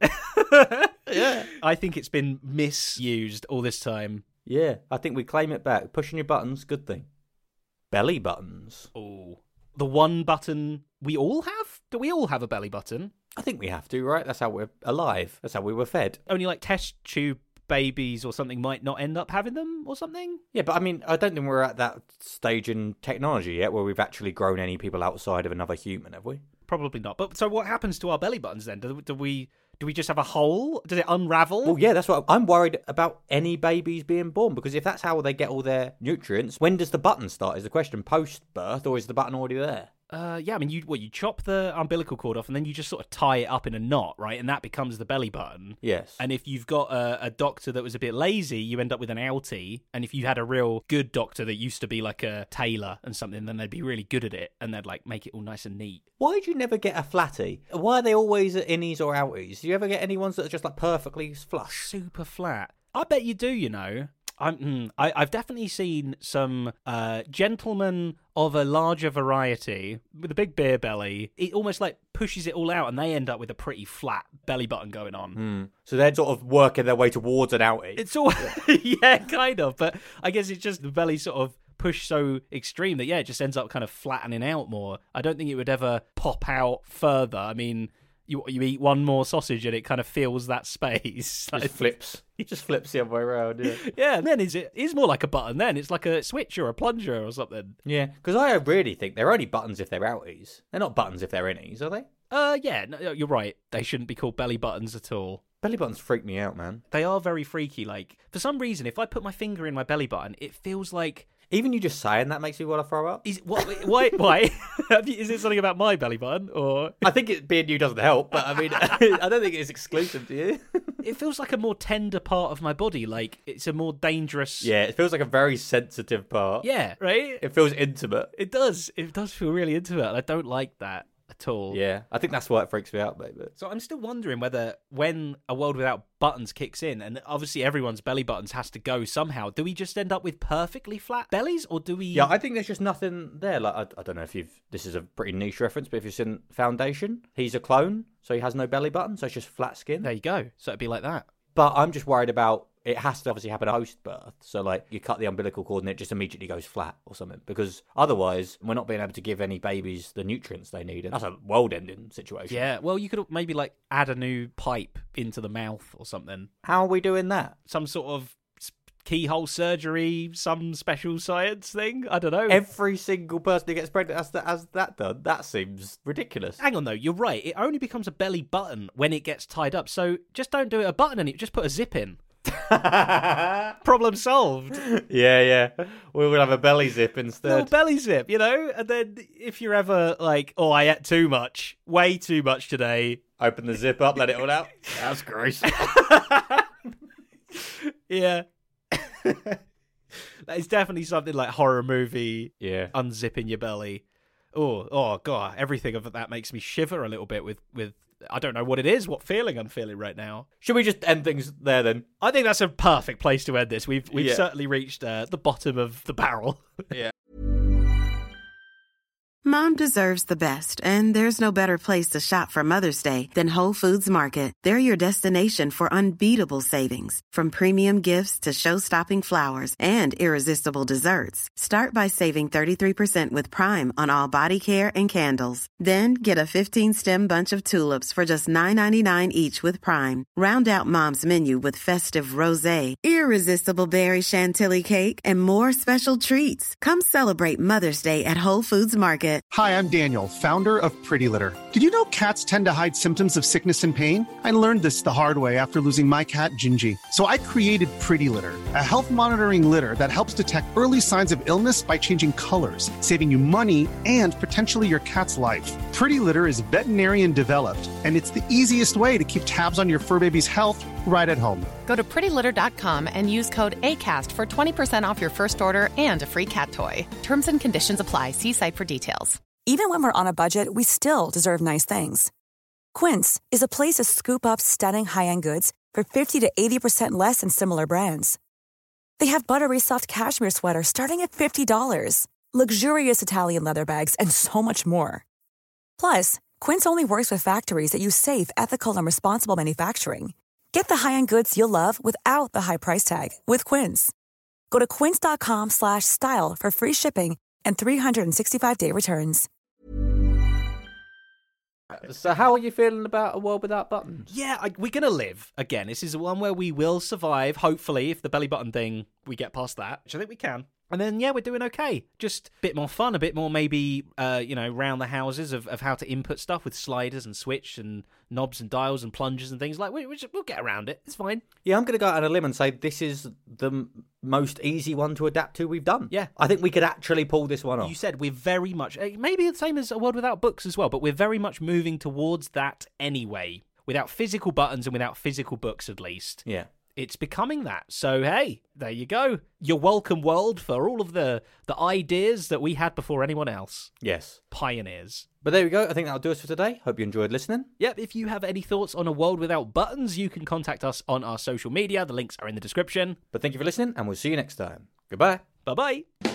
Yeah. I think it's been misused all this time. Yeah, I think we claim it back. Pushing your buttons, good thing. Belly buttons. Oh. The one button we all have? Do we all have a belly button? I think we have to, right? That's how we're alive. That's how we were fed. Only like test tube babies or something might not end up having them or something? Yeah, but I mean, I don't think we're at that stage in technology yet where we've actually grown any people outside of another human, have we? Probably not. But so what happens to our belly buttons then? Do, do we do we just have a hole? Does it unravel? Well, yeah, that's what I'm worried about any babies being born, because if that's how they get all their nutrients, when does the button start is the question. Post-birth, or is the button already there? Uh, yeah, I mean, you what you chop the umbilical cord off and then you just sort of tie it up in a knot, right? And that becomes the belly button. Yes. And if you've got a, a doctor that was a bit lazy, you end up with an outie. And if you had a real good doctor that used to be like a tailor and something, then they'd be really good at it and they'd like make it all nice and neat. Why do you never get a flatty? Why are they always at innies or outies? Do you ever get any ones that are just like perfectly flush? Super flat. I bet you do, you know. I'm, mm, I, I've definitely seen some uh, gentlemen of a larger variety with a big beer belly. It almost like pushes it all out and they end up with a pretty flat belly button going on. Mm. So they're sort of working their way towards an outie. It's all, yeah, kind of. But I guess it's just the belly sort of pushed so extreme that, yeah, it just ends up kind of flattening out more. I don't think it would ever pop out further. I mean, you you eat one more sausage and it kind of fills that space. It just flips. It just flips the other way around, yeah. Yeah, and then is it is more like a button then. It's like a switch or a plunger or something. Yeah, because I really think they're only buttons if they're outies. They're not buttons if they're innies, are they? Uh, yeah, no, you're right. They shouldn't be called belly buttons at all. Belly buttons freak me out, man. They are very freaky. Like, for some reason, if I put my finger in my belly button, it feels like... Even you just saying that makes me want to throw up. Is what? Why? Why? Is it something about my belly button, or? I think it being you doesn't help, but I mean, I don't think it's exclusive to you. It feels like a more tender part of my body. Like it's a more dangerous. Yeah, it feels like a very sensitive part. Yeah, right. It feels intimate. It does. It does feel really intimate. And I don't like that at all. Yeah, I think that's why it freaks me out, baby. So I'm still wondering whether when A World Without Buttons kicks in, and obviously everyone's belly buttons has to go somehow, do we just end up with perfectly flat bellies, or do we... Yeah, I think there's just nothing there. Like I, I don't know if you've... This is a pretty niche reference, but if you've seen Foundation, he's a clone, so he has no belly button, so it's just flat skin. There you go. So it'd be like that. But I'm just worried about... It has to obviously happen post-birth. So, like, you cut the umbilical cord and it just immediately goes flat or something. Because otherwise, we're not being able to give any babies the nutrients they need. And that's a world-ending situation. Yeah, well, you could maybe, like, add a new pipe into the mouth or something. How are we doing that? Some sort of keyhole surgery, some special science thing? I don't know. Every single person who gets pregnant has, to, has that done? That seems ridiculous. Hang on, though. You're right. It only becomes a belly button when it gets tied up. So just don't do it a button in it. Just put a zip in. Problem solved. Yeah, yeah. We will have a belly zip instead. Little belly zip, you know? And then if you're ever like, oh, I ate too much, way too much today. Open the zip up, let it all out. That's gross. Yeah. That is definitely something like horror movie. Yeah. Unzipping your belly. Oh, oh, God. Everything of that makes me shiver a little bit with, with I don't know what it is, what feeling I'm feeling right now. Should we just end things there then? I think that's a perfect place to end this. We've we've yeah. certainly reached uh, the bottom of the barrel. Yeah. Mom deserves the best, and there's no better place to shop for Mother's Day than Whole Foods Market. They're your destination for unbeatable savings, from premium gifts to show-stopping flowers and irresistible desserts. Start by saving thirty-three percent with Prime on all body care and candles. Then get a fifteen-stem bunch of tulips for just nine ninety-nine each with Prime. Round out Mom's menu with festive rosé, irresistible berry chantilly cake, and more special treats. Come celebrate Mother's Day at Whole Foods Market. Hi, I'm Daniel, founder of Pretty Litter. Did you know cats tend to hide symptoms of sickness and pain? I learned this the hard way after losing my cat, Gingy. So I created Pretty Litter, a health monitoring litter that helps detect early signs of illness by changing colors, saving you money and potentially your cat's life. Pretty Litter is veterinarian developed, and it's the easiest way to keep tabs on your fur baby's health right at home. Go to pretty litter dot com and use code ACAST for twenty percent off your first order and a free cat toy. Terms and conditions apply. See site for details. Even when we're on a budget, we still deserve nice things. Quince is a place to scoop up stunning high-end goods for fifty to eighty percent less than similar brands. They have buttery soft cashmere sweaters starting at fifty dollars, luxurious Italian leather bags, and so much more. Plus, Quince only works with factories that use safe, ethical, and responsible manufacturing. Get the high-end goods you'll love without the high price tag with Quince. Go to quince dot com slash style for free shipping and three sixty-five day returns. So how are you feeling about A World Without Buttons? Yeah, I, we're going to live. Again, this is one where we will survive, hopefully, if the belly button thing, we get past that, which I think we can. And then, yeah, we're doing okay. Just a bit more fun, a bit more maybe, uh, you know, round the houses of, of how to input stuff with sliders and switch and knobs and dials and plungers and things like we, we just, we'll get around it. It's fine. Yeah, I'm going to go out on a limb and say this is the m- most easy one to adapt to we've done. Yeah. I think we could actually pull this one off. You said we're very much, maybe the same as A World Without Books as well, but we're very much moving towards that anyway. Without physical buttons and without physical books, at least. Yeah. It's becoming that. So, hey, there you go. You're welcome, world, for all of the, the ideas that we had before anyone else. Yes. Pioneers. But there we go. I think that'll do us for today. Hope you enjoyed listening. Yep, if you have any thoughts on A World Without Buttons, you can contact us on our social media. The links are in the description. But thank you for listening, and we'll see you next time. Goodbye. Bye-bye.